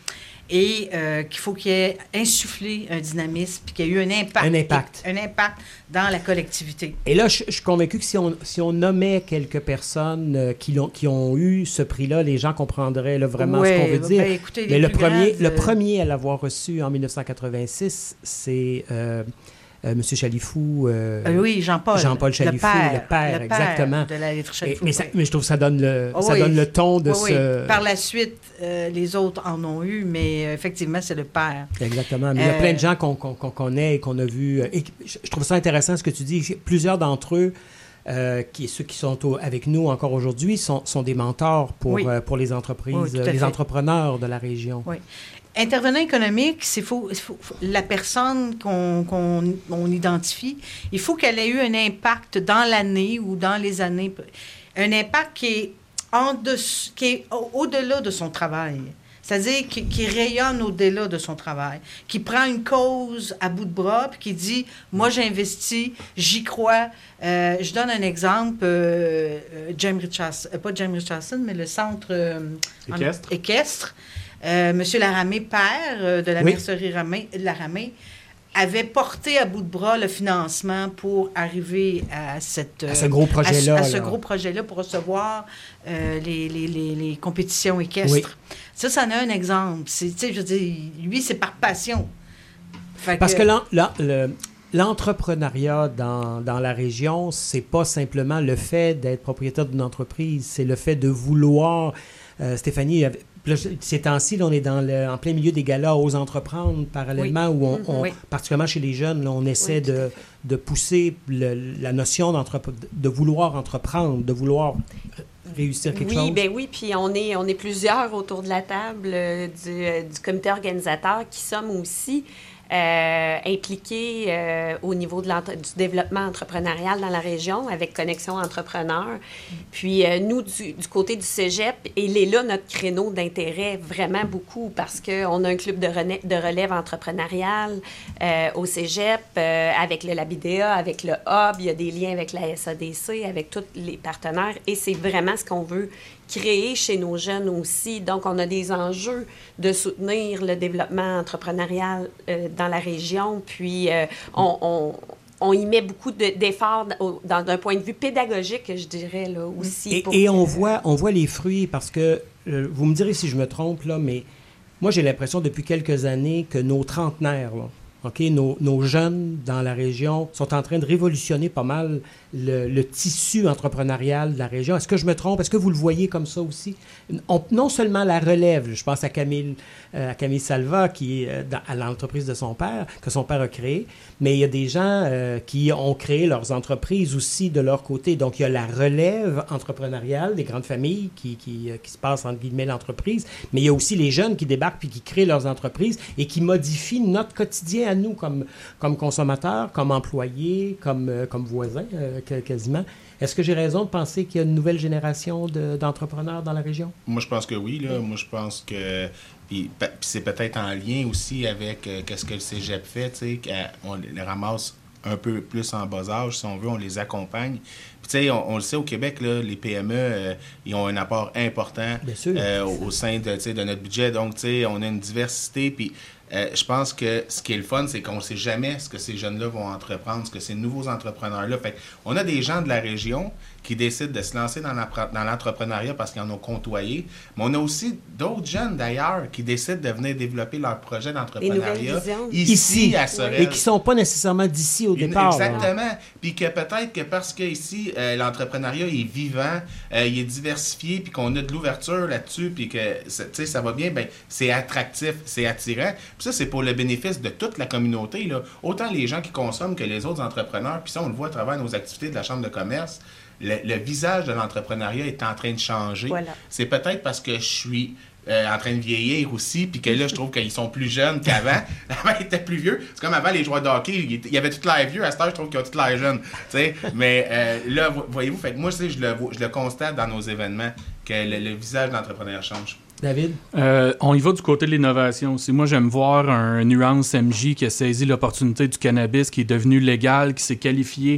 et euh, qu'il faut qu'il y ait insufflé un dynamisme puis qu'il y ait eu un impact. Un impact. Un impact dans la collectivité. Et là, je, je suis convaincu que si on, si on nommait quelques personnes euh, qui, l'ont, qui ont eu ce prix-là, les gens comprendraient là, vraiment ouais, ce qu'on veut dire. Ben, écoutez, Mais le premier, grandes, le euh... premier à l'avoir reçu en mille neuf cent quatre-vingt-six, c'est... Euh, Euh, M. Chalifou. Euh, euh, oui, Jean-Paul. Jean-Paul Chalifou, le père, le père, le père exactement. De la lettre Chalifou. Et, mais, ça, mais je trouve que ça donne le, oh, ça oui. donne le ton de oh, ce. Oui. Par la suite, euh, les autres en ont eu, mais euh, effectivement, c'est le père. Exactement. Mais euh... il y a plein de gens qu'on, qu'on, qu'on connaît et qu'on a vus. Et je trouve ça intéressant ce que tu dis. Plusieurs d'entre eux. Euh, qui, ceux qui sont au, avec nous encore aujourd'hui sont, sont des mentors pour, oui. euh, pour les entreprises, oui, les fait. entrepreneurs de la région. Oui. Intervenant économique, c'est faut, faut, faut, la personne qu'on, qu'on on identifie, il faut qu'elle ait eu un impact dans l'année ou dans les années, un impact qui est, en dessous, qui est au, au-delà de son travail. C'est-à-dire qui, qui rayonne au-delà de son travail, qui prend une cause à bout de bras, puis qui dit « Moi, j'investis, j'y crois. Euh, » Je donne un exemple. Euh, James Richardson, euh, pas James Richardson, mais le centre euh, équestre. En, équestre. Euh, Monsieur Laramé, père euh, de la oui. mercerie Ramé, Laramé, avait porté à bout de bras le financement pour arriver à, cette, à ce gros projet-là. À, à ce là. gros projet-là pour recevoir euh, les, les, les, les compétitions équestres. Oui. Ça, ça en a un exemple. C'est, je veux dire, lui, c'est par passion. Fait Parce que, que l'en, l'en, le, l'entrepreneuriat dans, dans la région, c'est pas simplement le fait d'être propriétaire d'une entreprise, c'est le fait de vouloir... Euh, Stéphanie... Avait, Là, ces temps-ci, là, on est dans le, en plein milieu des galas Ose entreprendre, parallèlement, oui. où, on, on, oui. particulièrement chez les jeunes, là, on essaie oui, de, de pousser le, la notion de vouloir entreprendre, de vouloir réussir quelque oui, chose. Oui, bien oui, puis on est, on est plusieurs autour de la table euh, du, euh, du comité organisateur qui sommes aussi Euh, impliqués euh, au niveau de du développement entrepreneurial dans la région avec Connexion Entrepreneurs. Puis euh, nous, du, du côté du cégep, il est là notre créneau d'intérêt vraiment beaucoup parce qu'on a un club de, rene- de relève entrepreneuriale euh, au cégep euh, avec le Labidea, avec le Hub, il y a des liens avec la S A D C, avec tous les partenaires et c'est vraiment ce qu'on veut créer chez nos jeunes aussi. Donc, on a des enjeux de soutenir le développement entrepreneurial euh, dans la région. Puis, euh, on, on, on y met beaucoup de, d'efforts dans, dans, d'un point de vue pédagogique, je dirais, là, aussi. Et, pour et que... on, voit, on voit les fruits parce que, euh, vous me direz si je me trompe, là, mais moi, j'ai l'impression depuis quelques années que nos trentenaires, là, okay, nos, nos jeunes dans la région sont en train de révolutionner pas mal le, le tissu entrepreneurial de la région. Est-ce que je me trompe? Est-ce que vous le voyez comme ça aussi? On, non seulement la relève, je pense à Camille, euh, à Camille Salva, qui est euh, dans, à l'entreprise de son père, que son père a créée, mais il y a des gens euh, qui ont créé leurs entreprises aussi de leur côté. Donc, il y a la relève entrepreneuriale des grandes familles qui, qui, euh, qui se passent, entre guillemets, l'entreprise, mais il y a aussi les jeunes qui débarquent puis qui créent leurs entreprises et qui modifient notre quotidien à nous comme, comme consommateurs, comme employés, comme, euh, comme voisins, euh, quasiment. Est-ce que j'ai raison de penser qu'il y a une nouvelle génération de, d'entrepreneurs dans la région? Moi, je pense que oui. Là. Moi, je pense que... Puis, puis c'est peut-être en lien aussi avec euh, qu'est-ce que le cégep fait, tu sais, qu'on les ramasse un peu plus en bas âge, si on veut, on les accompagne. Puis, tu sais, on, on le sait, au Québec, là, les P M E, euh, ils ont un apport important euh, au, au sein de, de notre budget. Donc, tu sais, on a une diversité, puis euh, je pense que ce qui est le fun, c'est qu'on ne sait jamais ce que ces jeunes-là vont entreprendre, ce que ces nouveaux entrepreneurs-là. Fait on a des gens de la région qui décident de se lancer dans, dans l'entrepreneuriat parce qu'ils en ont côtoyé, mais on a aussi d'autres jeunes, d'ailleurs, qui décident de venir développer leur projet d'entrepreneuriat ici, ici, à Sorel. Et qui ne sont pas nécessairement d'ici au départ. Exactement. Là. Puis que peut-être que parce qu'ici, euh, l'entrepreneuriat est vivant, euh, il est diversifié, puis qu'on a de l'ouverture là-dessus, puis que ça va bien, ben c'est attractif, c'est attirant. Puis ça, c'est pour le bénéfice de toute la communauté, là. Autant les gens qui consomment que les autres entrepreneurs. Puis ça, on le voit à travers nos activités de la Chambre de commerce. Le, le visage de l'entrepreneuriat est en train de changer. Voilà. C'est peut-être parce que je suis euh, en train de vieillir aussi, puis que là, je trouve qu'ils sont plus jeunes qu'avant. Avant, ils étaient plus vieux. C'est comme avant, les joueurs de hockey, il y avait tout l'air vieux. À cette heure, je trouve qu'ils ont tout l'air jeunes. T'sais? Mais euh, là, voyez-vous, fait que moi, je le, je le constate dans nos événements, que le, le visage de l'entrepreneur change. David? Euh, on y va du côté de l'innovation aussi. Moi, j'aime voir un Nuance M J qui a saisi l'opportunité du cannabis, qui est devenu légal, qui s'est qualifié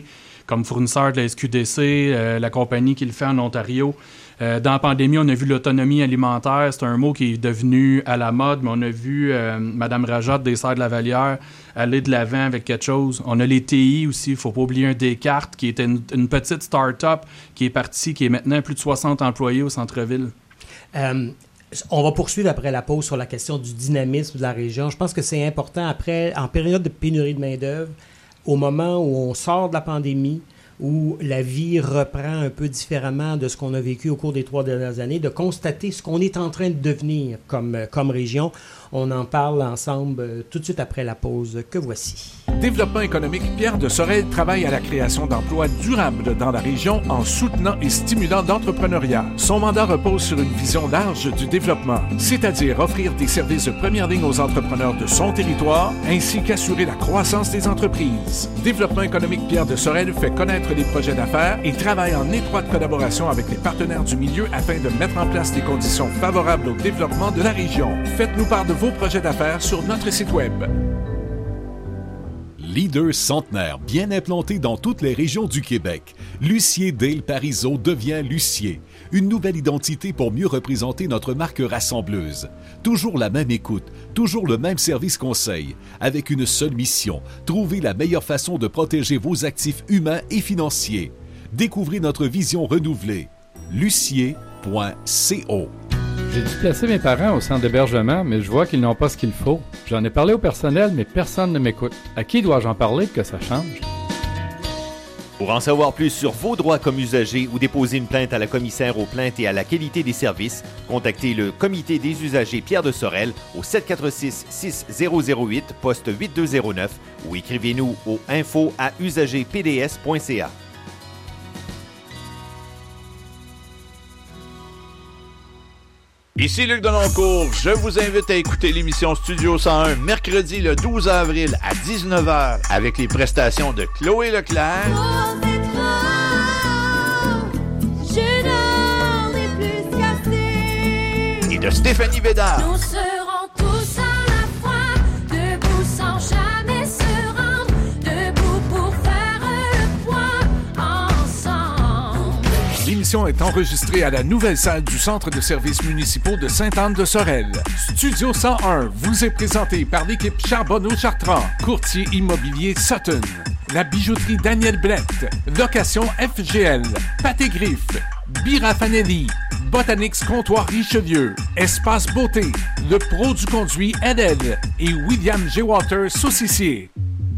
comme fournisseur de la S Q D C, euh, la compagnie qui le fait en Ontario. Euh, dans la pandémie, on a vu l'autonomie alimentaire. C'est un mot qui est devenu à la mode, mais on a vu euh, Mme Rajat des Serres de la Vallière aller de l'avant avec quelque chose. On a les T I aussi. Il ne faut pas oublier un Descartes qui était une, une petite start-up qui est partie, qui est maintenant plus de soixante employés au centre-ville. Euh, on va poursuivre après la pause sur la question du dynamisme de la région. Je pense que c'est important après, en période de pénurie de main-d'œuvre, au moment où on sort de la pandémie, où la vie reprend un peu différemment de ce qu'on a vécu au cours des trois dernières années, de constater ce qu'on est en train de devenir comme, comme région. On en parle ensemble euh, tout de suite après la pause que voici. Développement économique Pierre de Sorel travaille à la création d'emplois durables dans la région en soutenant et stimulant l'entrepreneuriat. Son mandat repose sur une vision large du développement, c'est-à-dire offrir des services de première ligne aux entrepreneurs de son territoire, ainsi qu'assurer la croissance des entreprises. Développement économique Pierre de Sorel fait connaître les projets d'affaires et travaille en étroite collaboration avec les partenaires du milieu afin de mettre en place des conditions favorables au développement de la région. Faites-nous part de vos projets d'affaires sur notre site Web. Leader centenaire bien implanté dans toutes les régions du Québec, Lucier Dale Parizeau devient Lucier. Une nouvelle identité pour mieux représenter notre marque rassembleuse. Toujours la même écoute, toujours le même service conseil, avec une seule mission, trouver la meilleure façon de protéger vos actifs humains et financiers. Découvrez notre vision renouvelée. lucier point co. J'ai dû placer mes parents au centre d'hébergement, mais je vois qu'ils n'ont pas ce qu'il faut. J'en ai parlé au personnel, mais personne ne m'écoute. À qui dois-je en parler pour que ça change? Pour en savoir plus sur vos droits comme usager ou déposer une plainte à la commissaire aux plaintes et à la qualité des services, contactez le Comité des usagers Pierre de Sorel au sept quatre six six zéro zéro huit, poste huit deux zéro neuf ou écrivez-nous au info à usager p d s point c a. Ici Luc Deloncourt, je vous invite à écouter l'émission Studio cent un mercredi le douze avril à dix-neuf heures avec les prestations de Chloé Leclerc et de Stéphanie Bédard. Nous serons tous à la fois, debout sans jamais se rendre, debout pour faire le poids ensemble. L'émission est enregistrée à la nouvelle salle du Centre de services municipaux de Sainte-Anne-de-Sorel. Studio cent un vous est présenté par l'équipe Charbonneau-Chartrand, courtier immobilier Sutton, la bijouterie Daniel Blett, location F G L, Pâté Griffe, Birafanelli, Botanix Comptoir Richelieu, Espace Beauté, le pro du conduit Edel et William G. Walter Saucissier.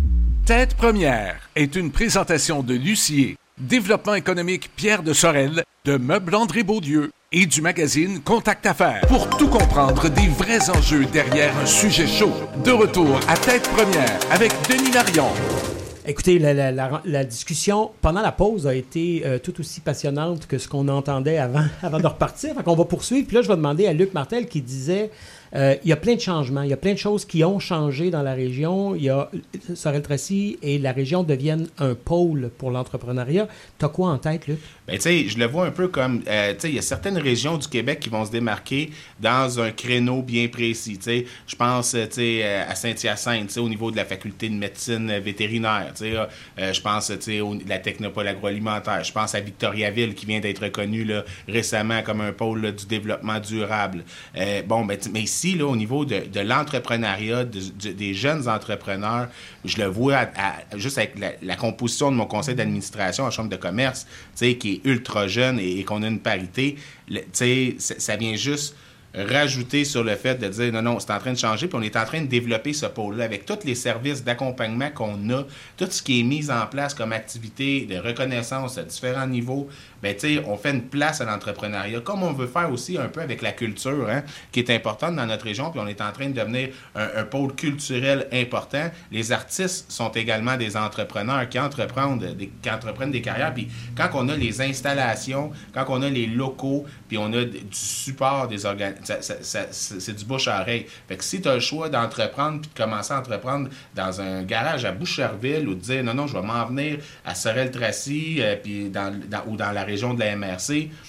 Tête première est une présentation de Lucier, Développement économique Pierre de Sorel, de Meubles André Beaulieu et du magazine Contact Affaires. Pour tout comprendre des vrais enjeux derrière un sujet chaud. De retour à Tête première avec Denis Larion. Écoutez, la, la, la, la discussion pendant la pause a été euh, tout aussi passionnante que ce qu'on entendait avant, avant de repartir. Fait qu'on va poursuivre. Puis là, je vais demander à Luc Martel qui disait euh, il y a plein de changements, il y a plein de choses qui ont changé dans la région. Il y a Sorel-Tracy et la région deviennent un pôle pour l'entrepreneuriat. T'as quoi en tête, Luc? Bien, tu sais, je le vois un peu comme, euh, tu sais, il y a certaines régions du Québec qui vont se démarquer dans un créneau bien précis, tu sais. Je pense, tu sais, à Saint-Hyacinthe, tu sais, au niveau de la faculté de médecine vétérinaire, tu sais. Euh, je pense, tu sais, à la technopole agroalimentaire. Je pense à Victoriaville, qui vient d'être reconnue, là, récemment comme un pôle là, du développement durable. Euh, bon, ben, mais ici, là, au niveau de, de l'entrepreneuriat, de, de, des jeunes entrepreneurs, je le vois à, à, juste avec la, la composition de mon conseil d'administration en chambre de commerce, tu sais, qui est ultra jeune et, et qu'on a une parité, tu sais, ça vient juste rajouter sur le fait de dire non, non, c'est en train de changer, puis on est en train de développer ce pôle-là avec tous les services d'accompagnement qu'on a, tout ce qui est mis en place comme activité de reconnaissance à différents niveaux. Bien, tu sais, on fait une place à l'entrepreneuriat, comme on veut faire aussi un peu avec la culture, hein, qui est importante dans notre région, puis on est en train de devenir un, un pôle culturel important. Les artistes sont également des entrepreneurs qui entreprennent des, qui entreprennent des carrières, puis quand on a les installations, quand on a les locaux, puis on a du support des organismes, ça, ça, ça, c'est du bouche à oreille. Fait que si tu as le choix d'entreprendre, puis de commencer à entreprendre dans un garage à Boucherville, ou de dire non, non, je vais m'en venir à Sorel-Tracy, euh, puis dans, dans, ou dans la région de la M R C,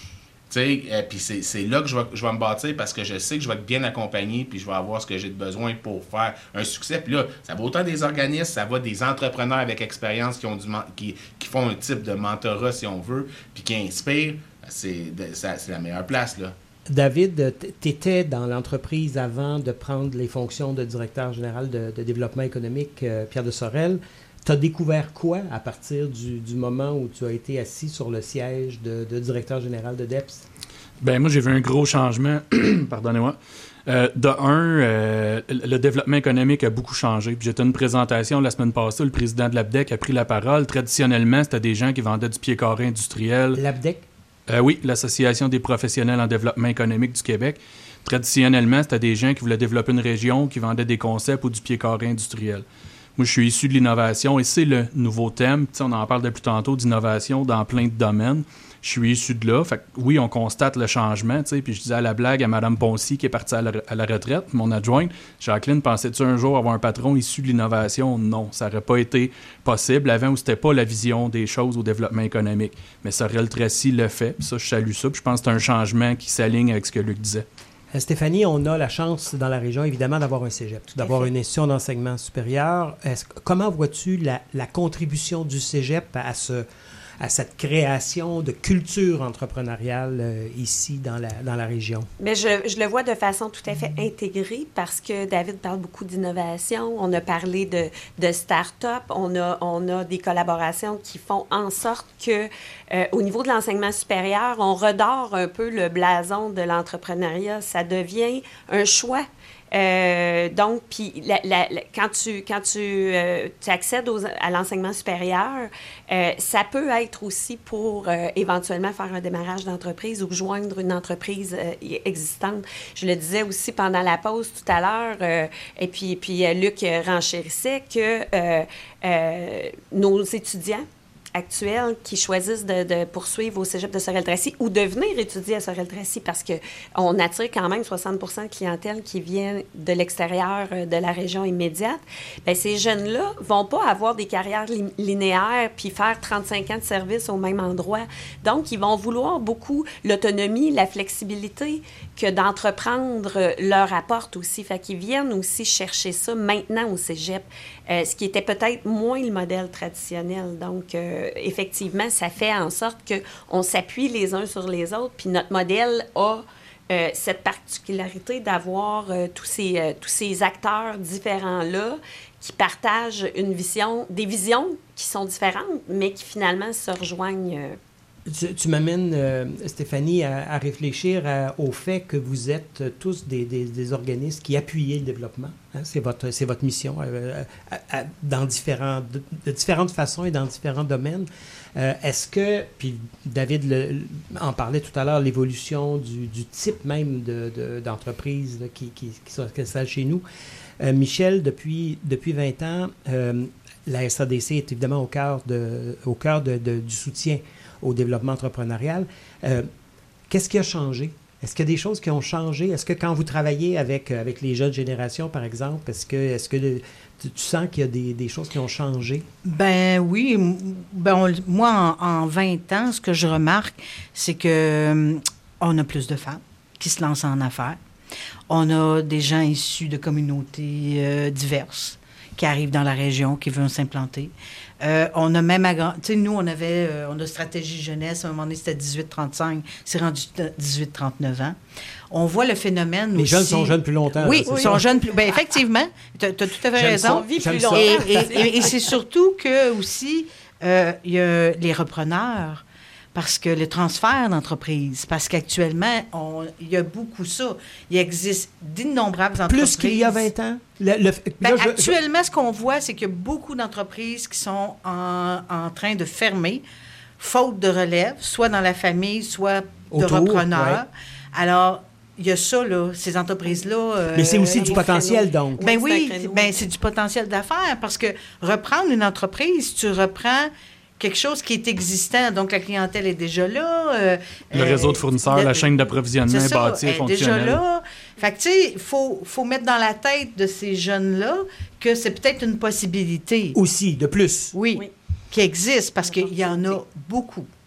Tu sais, euh, puis c'est, c'est là que je vais, je vais me bâtir parce que je sais que je vais être bien accompagné puis je vais avoir ce que j'ai de besoin pour faire un succès. Puis là, ça va autant des organismes, ça va des entrepreneurs avec expérience qui ont du man- qui, qui font un type de mentorat, si on veut, puis qui inspirent. C'est, de, ça, c'est la meilleure place, là. David, tu étais dans l'entreprise avant de prendre les fonctions de directeur général de, de développement économique, euh, Pierre de Sorel. Tu as découvert quoi à partir du, du moment où tu as été assis sur le siège de, de directeur général de D E P S? Ben moi, j'ai vu un gros changement. Pardonnez-moi. Euh, de un, euh, le développement économique a beaucoup changé. Puis j'étais à une présentation la semaine passée, le président de l'A B D E C a pris la parole. Traditionnellement, c'était des gens qui vendaient du pied carré industriel. L'A B D E C? Euh, oui, l'Association des professionnels en développement économique du Québec. Traditionnellement, c'était des gens qui voulaient développer une région, qui vendaient des concepts ou du pied carré industriel. Moi, je suis issu de l'innovation et c'est le nouveau thème. T'sais, on en parle depuis tantôt d'innovation dans plein de domaines. Je suis issu de là. Fait que, oui, on constate le changement. Puis je disais à la blague à Mme Poncy qui est partie à la, à la retraite, mon adjointe, Jacqueline, pensais-tu un jour avoir un patron issu de l'innovation? Non, ça n'aurait pas été possible avant où c'était pas la vision des choses au développement économique. Mais Sorel Tracy le fait. Puis ça, je salue ça. Puis je pense que c'est un changement qui s'aligne avec ce que Luc disait. Stéphanie, on a la chance dans la région, évidemment, d'avoir un cégep, d'avoir une institution d'enseignement supérieur. Est-ce, comment vois-tu la, la contribution du cégep à, ce, à cette création de culture entrepreneuriale euh, ici dans la, dans la région? Mais je, je le vois de façon tout à fait intégrée parce que David parle beaucoup d'innovation. On a parlé de, de start-up. On a, on a des collaborations qui font en sorte que Euh, au niveau de l'enseignement supérieur, on redore un peu le blason de l'entrepreneuriat. Ça devient un choix. Euh, donc, puis la, la, la, quand tu, quand tu, euh, tu accèdes aux, à l'enseignement supérieur, euh, ça peut être aussi pour euh, éventuellement faire un démarrage d'entreprise ou joindre une entreprise euh, existante. Je le disais aussi pendant la pause tout à l'heure, euh, et puis, puis euh, Luc renchérissait que euh, euh, nos étudiants actuels qui choisissent de, de poursuivre au cégep de Sorel-Tracy ou de venir étudier à Sorel-Tracy parce qu'on attire quand même soixante pour cent de clientèle qui vient de l'extérieur de la région immédiate. Bien, ces jeunes-là ne vont pas avoir des carrières li- linéaires puis faire trente-cinq ans de service au même endroit. Donc, ils vont vouloir beaucoup l'autonomie, la flexibilité que d'entreprendre leur apporte aussi. Fait qu'ils viennent aussi chercher ça maintenant au cégep, euh, ce qui était peut-être moins le modèle traditionnel. Donc, euh, effectivement, ça fait en sorte qu'on s'appuie les uns sur les autres, puis notre modèle a euh, cette particularité d'avoir euh, tous ces, euh, tous ces acteurs différents-là qui partagent une vision, des visions qui sont différentes, mais qui finalement se rejoignent. Euh, Tu, tu m'amènes, euh, Stéphanie, à, à réfléchir à, au fait que vous êtes tous des, des, des organismes qui appuient le développement. Hein? C'est votre, c'est votre mission euh, à, à, dans différents, de, de différentes façons et dans différents domaines. Euh, est-ce que, puis David le, en parlait tout à l'heure, l'évolution du, du type même de, de, d'entreprise là, qui, qui, qui s'installe chez nous. Euh, Michel, depuis, depuis vingt ans, euh, la S A D C est évidemment au cœur, de, au cœur de, de, du soutien au développement entrepreneurial. Euh, qu'est-ce qui a changé? Est-ce qu'il y a des choses qui ont changé? Est-ce que quand vous travaillez avec, avec les jeunes générations, par exemple, est-ce que, est-ce que le, tu, tu sens qu'il y a des, des choses qui ont changé? Ben oui. Ben on, moi, en, en vingt ans, ce que je remarque, c'est que on a plus de femmes qui se lancent en affaires. On a des gens issus de communautés euh, diverses qui arrivent dans la région, qui veulent s'implanter. Euh, on a même... Tu sais, nous, on avait... Euh, on a stratégie jeunesse. À un moment donné, c'était dix-huit trente-cinq. C'est rendu dix-huit trente-neuf ans. On voit le phénomène Les aussi... jeunes sont jeunes plus longtemps. Oui, là, ils sont jeunes plus... Ben, effectivement, tu as tout à fait J'aime raison. ça. On vit plus longtemps. Et, et, et, et c'est surtout que aussi, euh, il y a les repreneurs, parce que le transfert d'entreprise, parce qu'actuellement, on, il y a beaucoup ça. Il existe d'innombrables entreprises. Plus qu'il y a vingt ans? Le, le, ben, là, je, actuellement, ce qu'on voit, c'est qu'il y a beaucoup d'entreprises qui sont en, en train de fermer, faute de relève, soit dans la famille, soit de Autour, repreneurs. Ouais. Alors, il y a ça, là, ces entreprises-là. Euh, Mais c'est aussi du potentiel, créneaux. donc. Ben oui, oui, ben, c'est du potentiel d'affaires, parce que reprendre une entreprise, tu reprends quelque chose qui est existant. Donc, la clientèle est déjà là. Euh, le réseau de fournisseurs, euh, la chaîne d'approvisionnement est bâtie, est fonctionnelle. déjà là. Fait que, tu sais, il faut, faut mettre dans la tête de ces jeunes-là que c'est peut-être une possibilité. Aussi, de plus. Oui, oui. Qui existe, parce qu'il y en a beaucoup.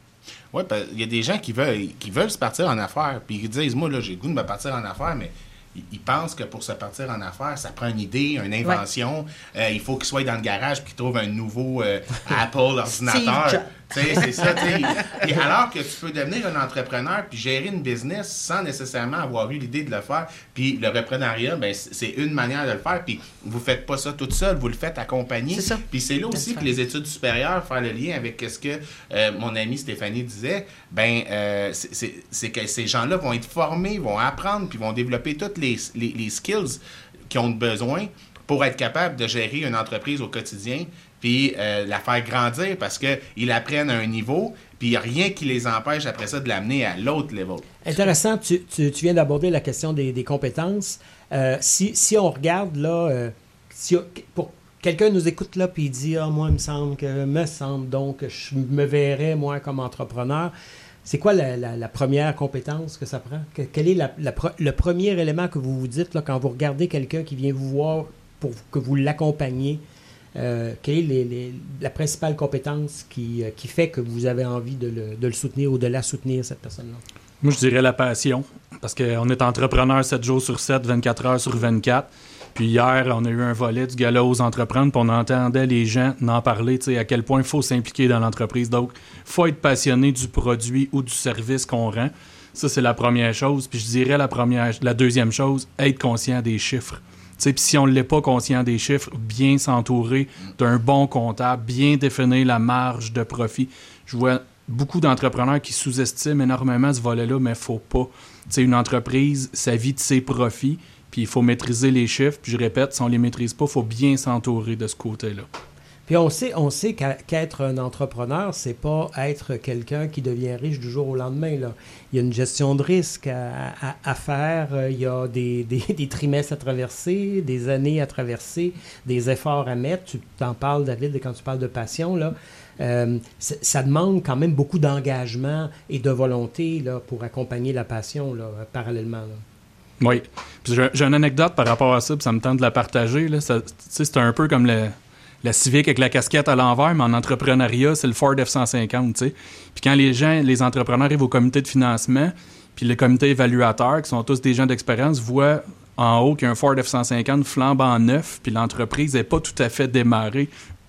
Oui, il y a des gens qui veulent, qui veulent se partir en affaires, puis ils disent, moi, là, j'ai le goût de me partir en affaires, mais ils, ils pensent que pour se partir en affaires, ça prend une idée, une invention. Ouais. Euh, il faut qu'ils soient dans le garage puis qu'ils trouvent un nouveau euh, Apple ordinateur. C'est ça, tu sais. Alors que tu peux devenir un entrepreneur puis gérer une business sans nécessairement avoir eu l'idée de le faire. Puis le reprenariat, ben, c'est une manière de le faire. Puis vous ne faites pas ça toute seule, vous le faites accompagner. C'est ça. Puis c'est là aussi que les études supérieures, faire le lien avec ce que euh, mon amie Stéphanie disait, ben euh, c'est que ces gens-là vont être formés, vont apprendre, puis vont développer toutes les, les, les skills qu'ils ont besoin pour être capables de gérer une entreprise au quotidien, puis euh, la faire grandir parce qu'ils apprennent à un niveau, puis il n'y a rien qui les empêche après ça de l'amener à l'autre level. Intéressant, tu, tu, tu viens d'aborder la question des, des compétences. Euh, si, si on regarde, là, euh, si, pour quelqu'un nous écoute là, puis il dit « Ah, moi, il me semble que, me semble donc, je me verrais, moi, comme entrepreneur », c'est quoi la, la, la première compétence que ça prend? Que, quel est la, la, le premier élément que vous vous dites là, quand vous regardez quelqu'un qui vient vous voir pour que vous l'accompagniez? Euh, quelle est les, les, la principale compétence qui, euh, qui fait que vous avez envie de le, de le soutenir ou de la soutenir, cette personne-là? Moi, je dirais la passion, parce qu'on est entrepreneur sept jours sur sept, vingt-quatre heures sur vingt-quatre. Puis hier, on a eu un volet du gala aux entreprendre, puis on entendait les gens en parler, tu sais, à quel point il faut s'impliquer dans l'entreprise. Donc, il faut être passionné du produit ou du service qu'on rend. Ça, c'est la première chose. Puis je dirais la première, la deuxième chose, être conscient des chiffres. Puis si on ne l'est pas conscient des chiffres, bien s'entourer d'un bon comptable, bien définir la marge de profit. Je vois beaucoup d'entrepreneurs qui sous-estiment énormément ce volet-là, mais il ne faut pas. T'sais, une entreprise, ça vit de ses profits, puis il faut maîtriser les chiffres. Puis je répète, si on ne les maîtrise pas, il faut bien s'entourer de ce côté-là. Puis on sait, on sait qu'être un entrepreneur, c'est pas être quelqu'un qui devient riche du jour au lendemain, là. Il y a une gestion de risque à, à, à faire, il y a des, des, des trimestres à traverser, des années à traverser, des efforts à mettre. Tu t'en parles, David, quand tu parles de passion, là. Euh, ça demande quand même beaucoup d'engagement et de volonté là, pour accompagner la passion là, parallèlement. Là. Oui. Puis j'ai, j'ai une anecdote par rapport à ça, puis ça me tente de la partager. Là. Ça, c'est un peu comme le... la Civic avec la casquette à l'envers, mais en entrepreneuriat, c'est le Ford F cent cinquante, tu sais. Puis quand les gens, les entrepreneurs arrivent au comité de financement, puis le comité évaluateur, qui sont tous des gens d'expérience, voient en haut qu'il y a un Ford F cent cinquante flambant neuf, puis l'entreprise n'est pas tout à fait démarrée.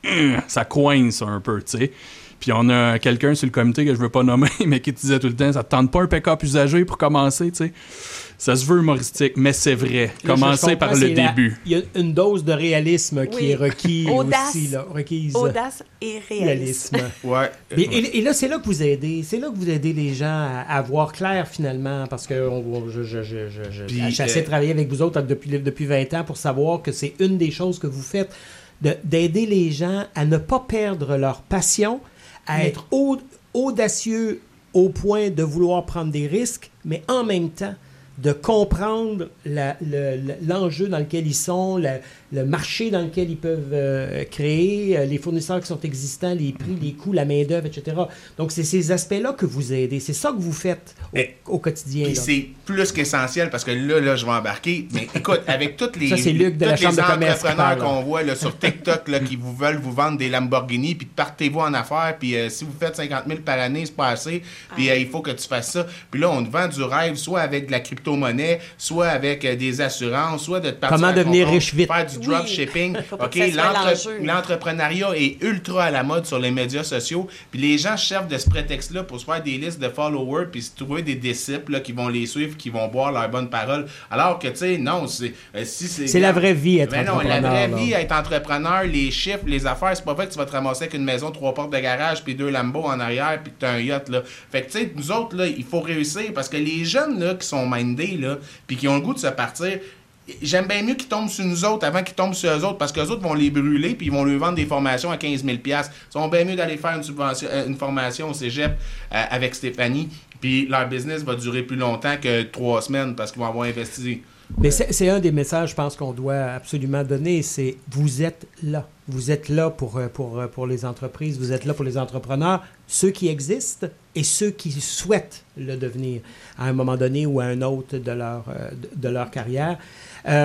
Ça coince un peu, tu sais. Puis on a quelqu'un sur le comité que je veux pas nommer, mais qui te disait tout le temps, ça te tente pas un pick-up usagé pour commencer, tu sais. Ça se veut humoristique, mais c'est vrai. Commencer par le début. Il y a une dose de réalisme qui oui. est requise aussi. Là, requise. Audace et réalisme. réalisme. Ouais. Mais, et, et là, c'est là que vous aidez. C'est là que vous aidez les gens à, à voir clair, finalement, parce que on, je, je, je, je, je, j'ai assez euh... travaillé avec vous autres depuis, depuis vingt ans pour savoir que c'est une des choses que vous faites, de, d'aider les gens à ne pas perdre leur passion, à mais... être aud- audacieux au point de vouloir prendre des risques, mais en même temps, de comprendre la, le, l'enjeu dans lequel ils sont, la, le marché dans lequel ils peuvent euh, créer, euh, les fournisseurs qui sont existants, les prix, les coûts, la main-d'œuvre, et cetera. Donc, c'est ces aspects-là que vous aidez. C'est ça que vous faites au, et, au quotidien. Et c'est plus qu'essentiel parce que là, là, je vais embarquer. Mais écoute, avec toutes les, ça, c'est Luc de la Chambre de commerce entrepreneurs qu'on voit là, sur TikTok là, qui vous veulent vous vendre des Lamborghini, puis partez-vous en affaires, puis euh, si vous faites cinquante mille par année, c'est pas assez, puis euh, il faut que tu fasses ça. Puis là, on te vend du rêve, soit avec de la crypto-monnaie, soit avec euh, des assurances, soit de te partir comment devenir compte, riche vite. Faire du dropshipping. Oui. OK, l'entre- l'entrepreneuriat est ultra à la mode sur les médias sociaux, puis les gens cherchent de ce prétexte-là pour se faire des listes de followers, puis se trouver des disciples là, qui vont les suivre, qui vont boire leurs bonnes paroles. Alors que, tu sais, non, c'est... Euh, si c'est c'est la vraie vie, être ben entrepreneur. Non, la vraie là. vie, être entrepreneur, les chiffres, les affaires, c'est pas vrai que tu vas te ramasser avec une maison, trois portes de garage, puis deux Lambo en arrière, puis que t'as un yacht, là. Fait que, tu sais, nous autres, là, il faut réussir, parce que les jeunes, là, qui sont mindés, là, puis qui ont le goût de se partir, j'aime bien mieux qu'ils tombent sur nous autres avant qu'ils tombent sur eux autres, parce qu'eux autres vont les brûler, puis ils vont leur vendre des formations à quinze mille dollars. Ils sont bien mieux d'aller faire une, subvention, une formation au cégep euh, avec Stéphanie, puis leur business va durer plus longtemps que trois semaines, parce qu'ils vont avoir investi. Mais c'est, c'est un des messages, je pense, qu'on doit absolument donner, c'est vous êtes là. Vous êtes là pour, pour, pour les entreprises, vous êtes là pour les entrepreneurs, ceux qui existent et ceux qui souhaitent le devenir à un moment donné ou à un autre de leur, de leur carrière. Euh,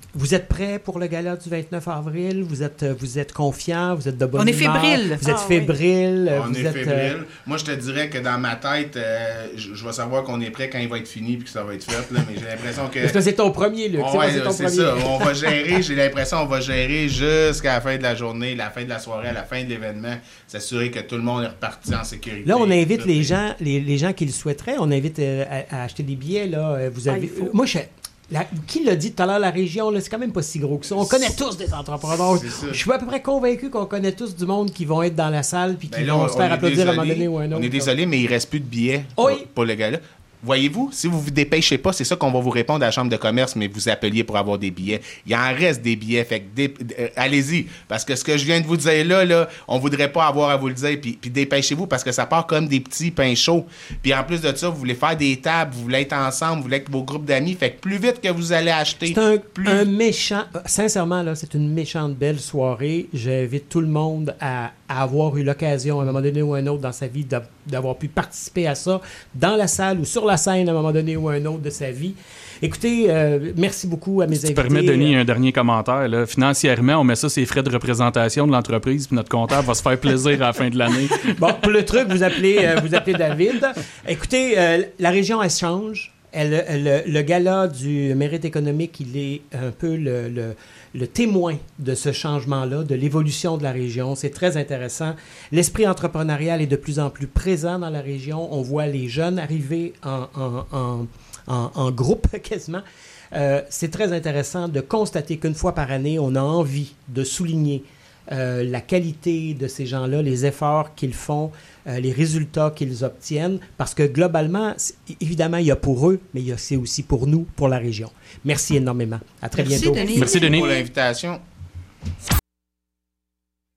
vous êtes prêts pour le gala du vingt-neuf avril? Vous êtes, vous êtes confiants? Vous êtes de bonne On est humeur? fébrile. Vous êtes Ah, oui. fébrile? On vous est êtes, fébrile. euh, Moi, je te dirais que dans ma tête, euh, je, je vais savoir qu'on est prêt quand il va être fini puis que ça va être fait. Là, mais j'ai l'impression que... Parce que c'est ton premier, Luc. Oh, C'est ouais, pas- c'est ton c'est premier. ça. On va gérer, j'ai l'impression qu'on va gérer jusqu'à la fin de la journée, la fin de la soirée, à la fin de l'événement, s'assurer que tout le monde est reparti en sécurité. Là, on invite Tout les est- gens, les, les gens qui le souhaiteraient, on invite euh, à, à acheter des billets. Là. Euh, Vous avez, Ah, il faut. euh, moi, je, la- qui l'a dit tout à l'heure, la région, là, c'est quand même pas si gros que ça. On connaît tous des entrepreneurs. C'est ça. Je suis à peu près convaincu qu'on connaît tous du monde qui vont être dans la salle puis qui Ben là, vont on- se on faire est applaudir à un moment désolé. donné ou un autre. On est désolé, mais il reste plus de billets Oui. pour, pour le gala. Voyez-vous, si vous vous dépêchez pas, c'est ça qu'on va vous répondre à la Chambre de commerce, mais vous appeliez pour avoir des billets. Il en reste des billets, fait que dé- euh, allez-y. Parce que ce que je viens de vous dire là, là, on voudrait pas avoir à vous le dire, puis, puis dépêchez-vous parce que ça part comme des petits pains chauds. Puis en plus de ça, vous voulez faire des tables, vous voulez être ensemble, vous voulez être vos groupes d'amis, fait que plus vite que vous allez acheter, C'est un, plus... un méchant. Sincèrement, là, c'est une méchante belle soirée. J'invite tout le monde à, à avoir eu l'occasion, à un moment donné ou un autre dans sa vie, d'a- d'avoir pu participer à ça dans la salle ou sur la scène à un moment donné ou un autre de sa vie. Écoutez, euh, merci beaucoup à mes Si tu invités. permets, Denis, un dernier commentaire. Là. Financièrement, on met ça, c'est frais de représentation de l'entreprise, puis notre comptable va se faire plaisir à la fin de l'année. Bon, pour le truc, vous appelez, euh, vous appelez David. Écoutez, euh, la région, elle change. Elle, elle- le gala du mérite économique, il est un peu le, le- le témoin de ce changement-là, de l'évolution de la région. C'est très intéressant. L'esprit entrepreneurial est de plus en plus présent dans la région. On voit les jeunes arriver en, en- en- en- en groupe quasiment. Euh, c'est très intéressant de constater qu'une fois par année, on a envie de souligner euh, la qualité de ces gens-là, les efforts qu'ils font, euh, les résultats qu'ils obtiennent, parce que globalement, c'est- évidemment, il y a pour eux, mais il y a c'est aussi pour nous, pour la région. Merci énormément. À très Merci, bientôt. Denis. Merci, Denis. Pour l'invitation.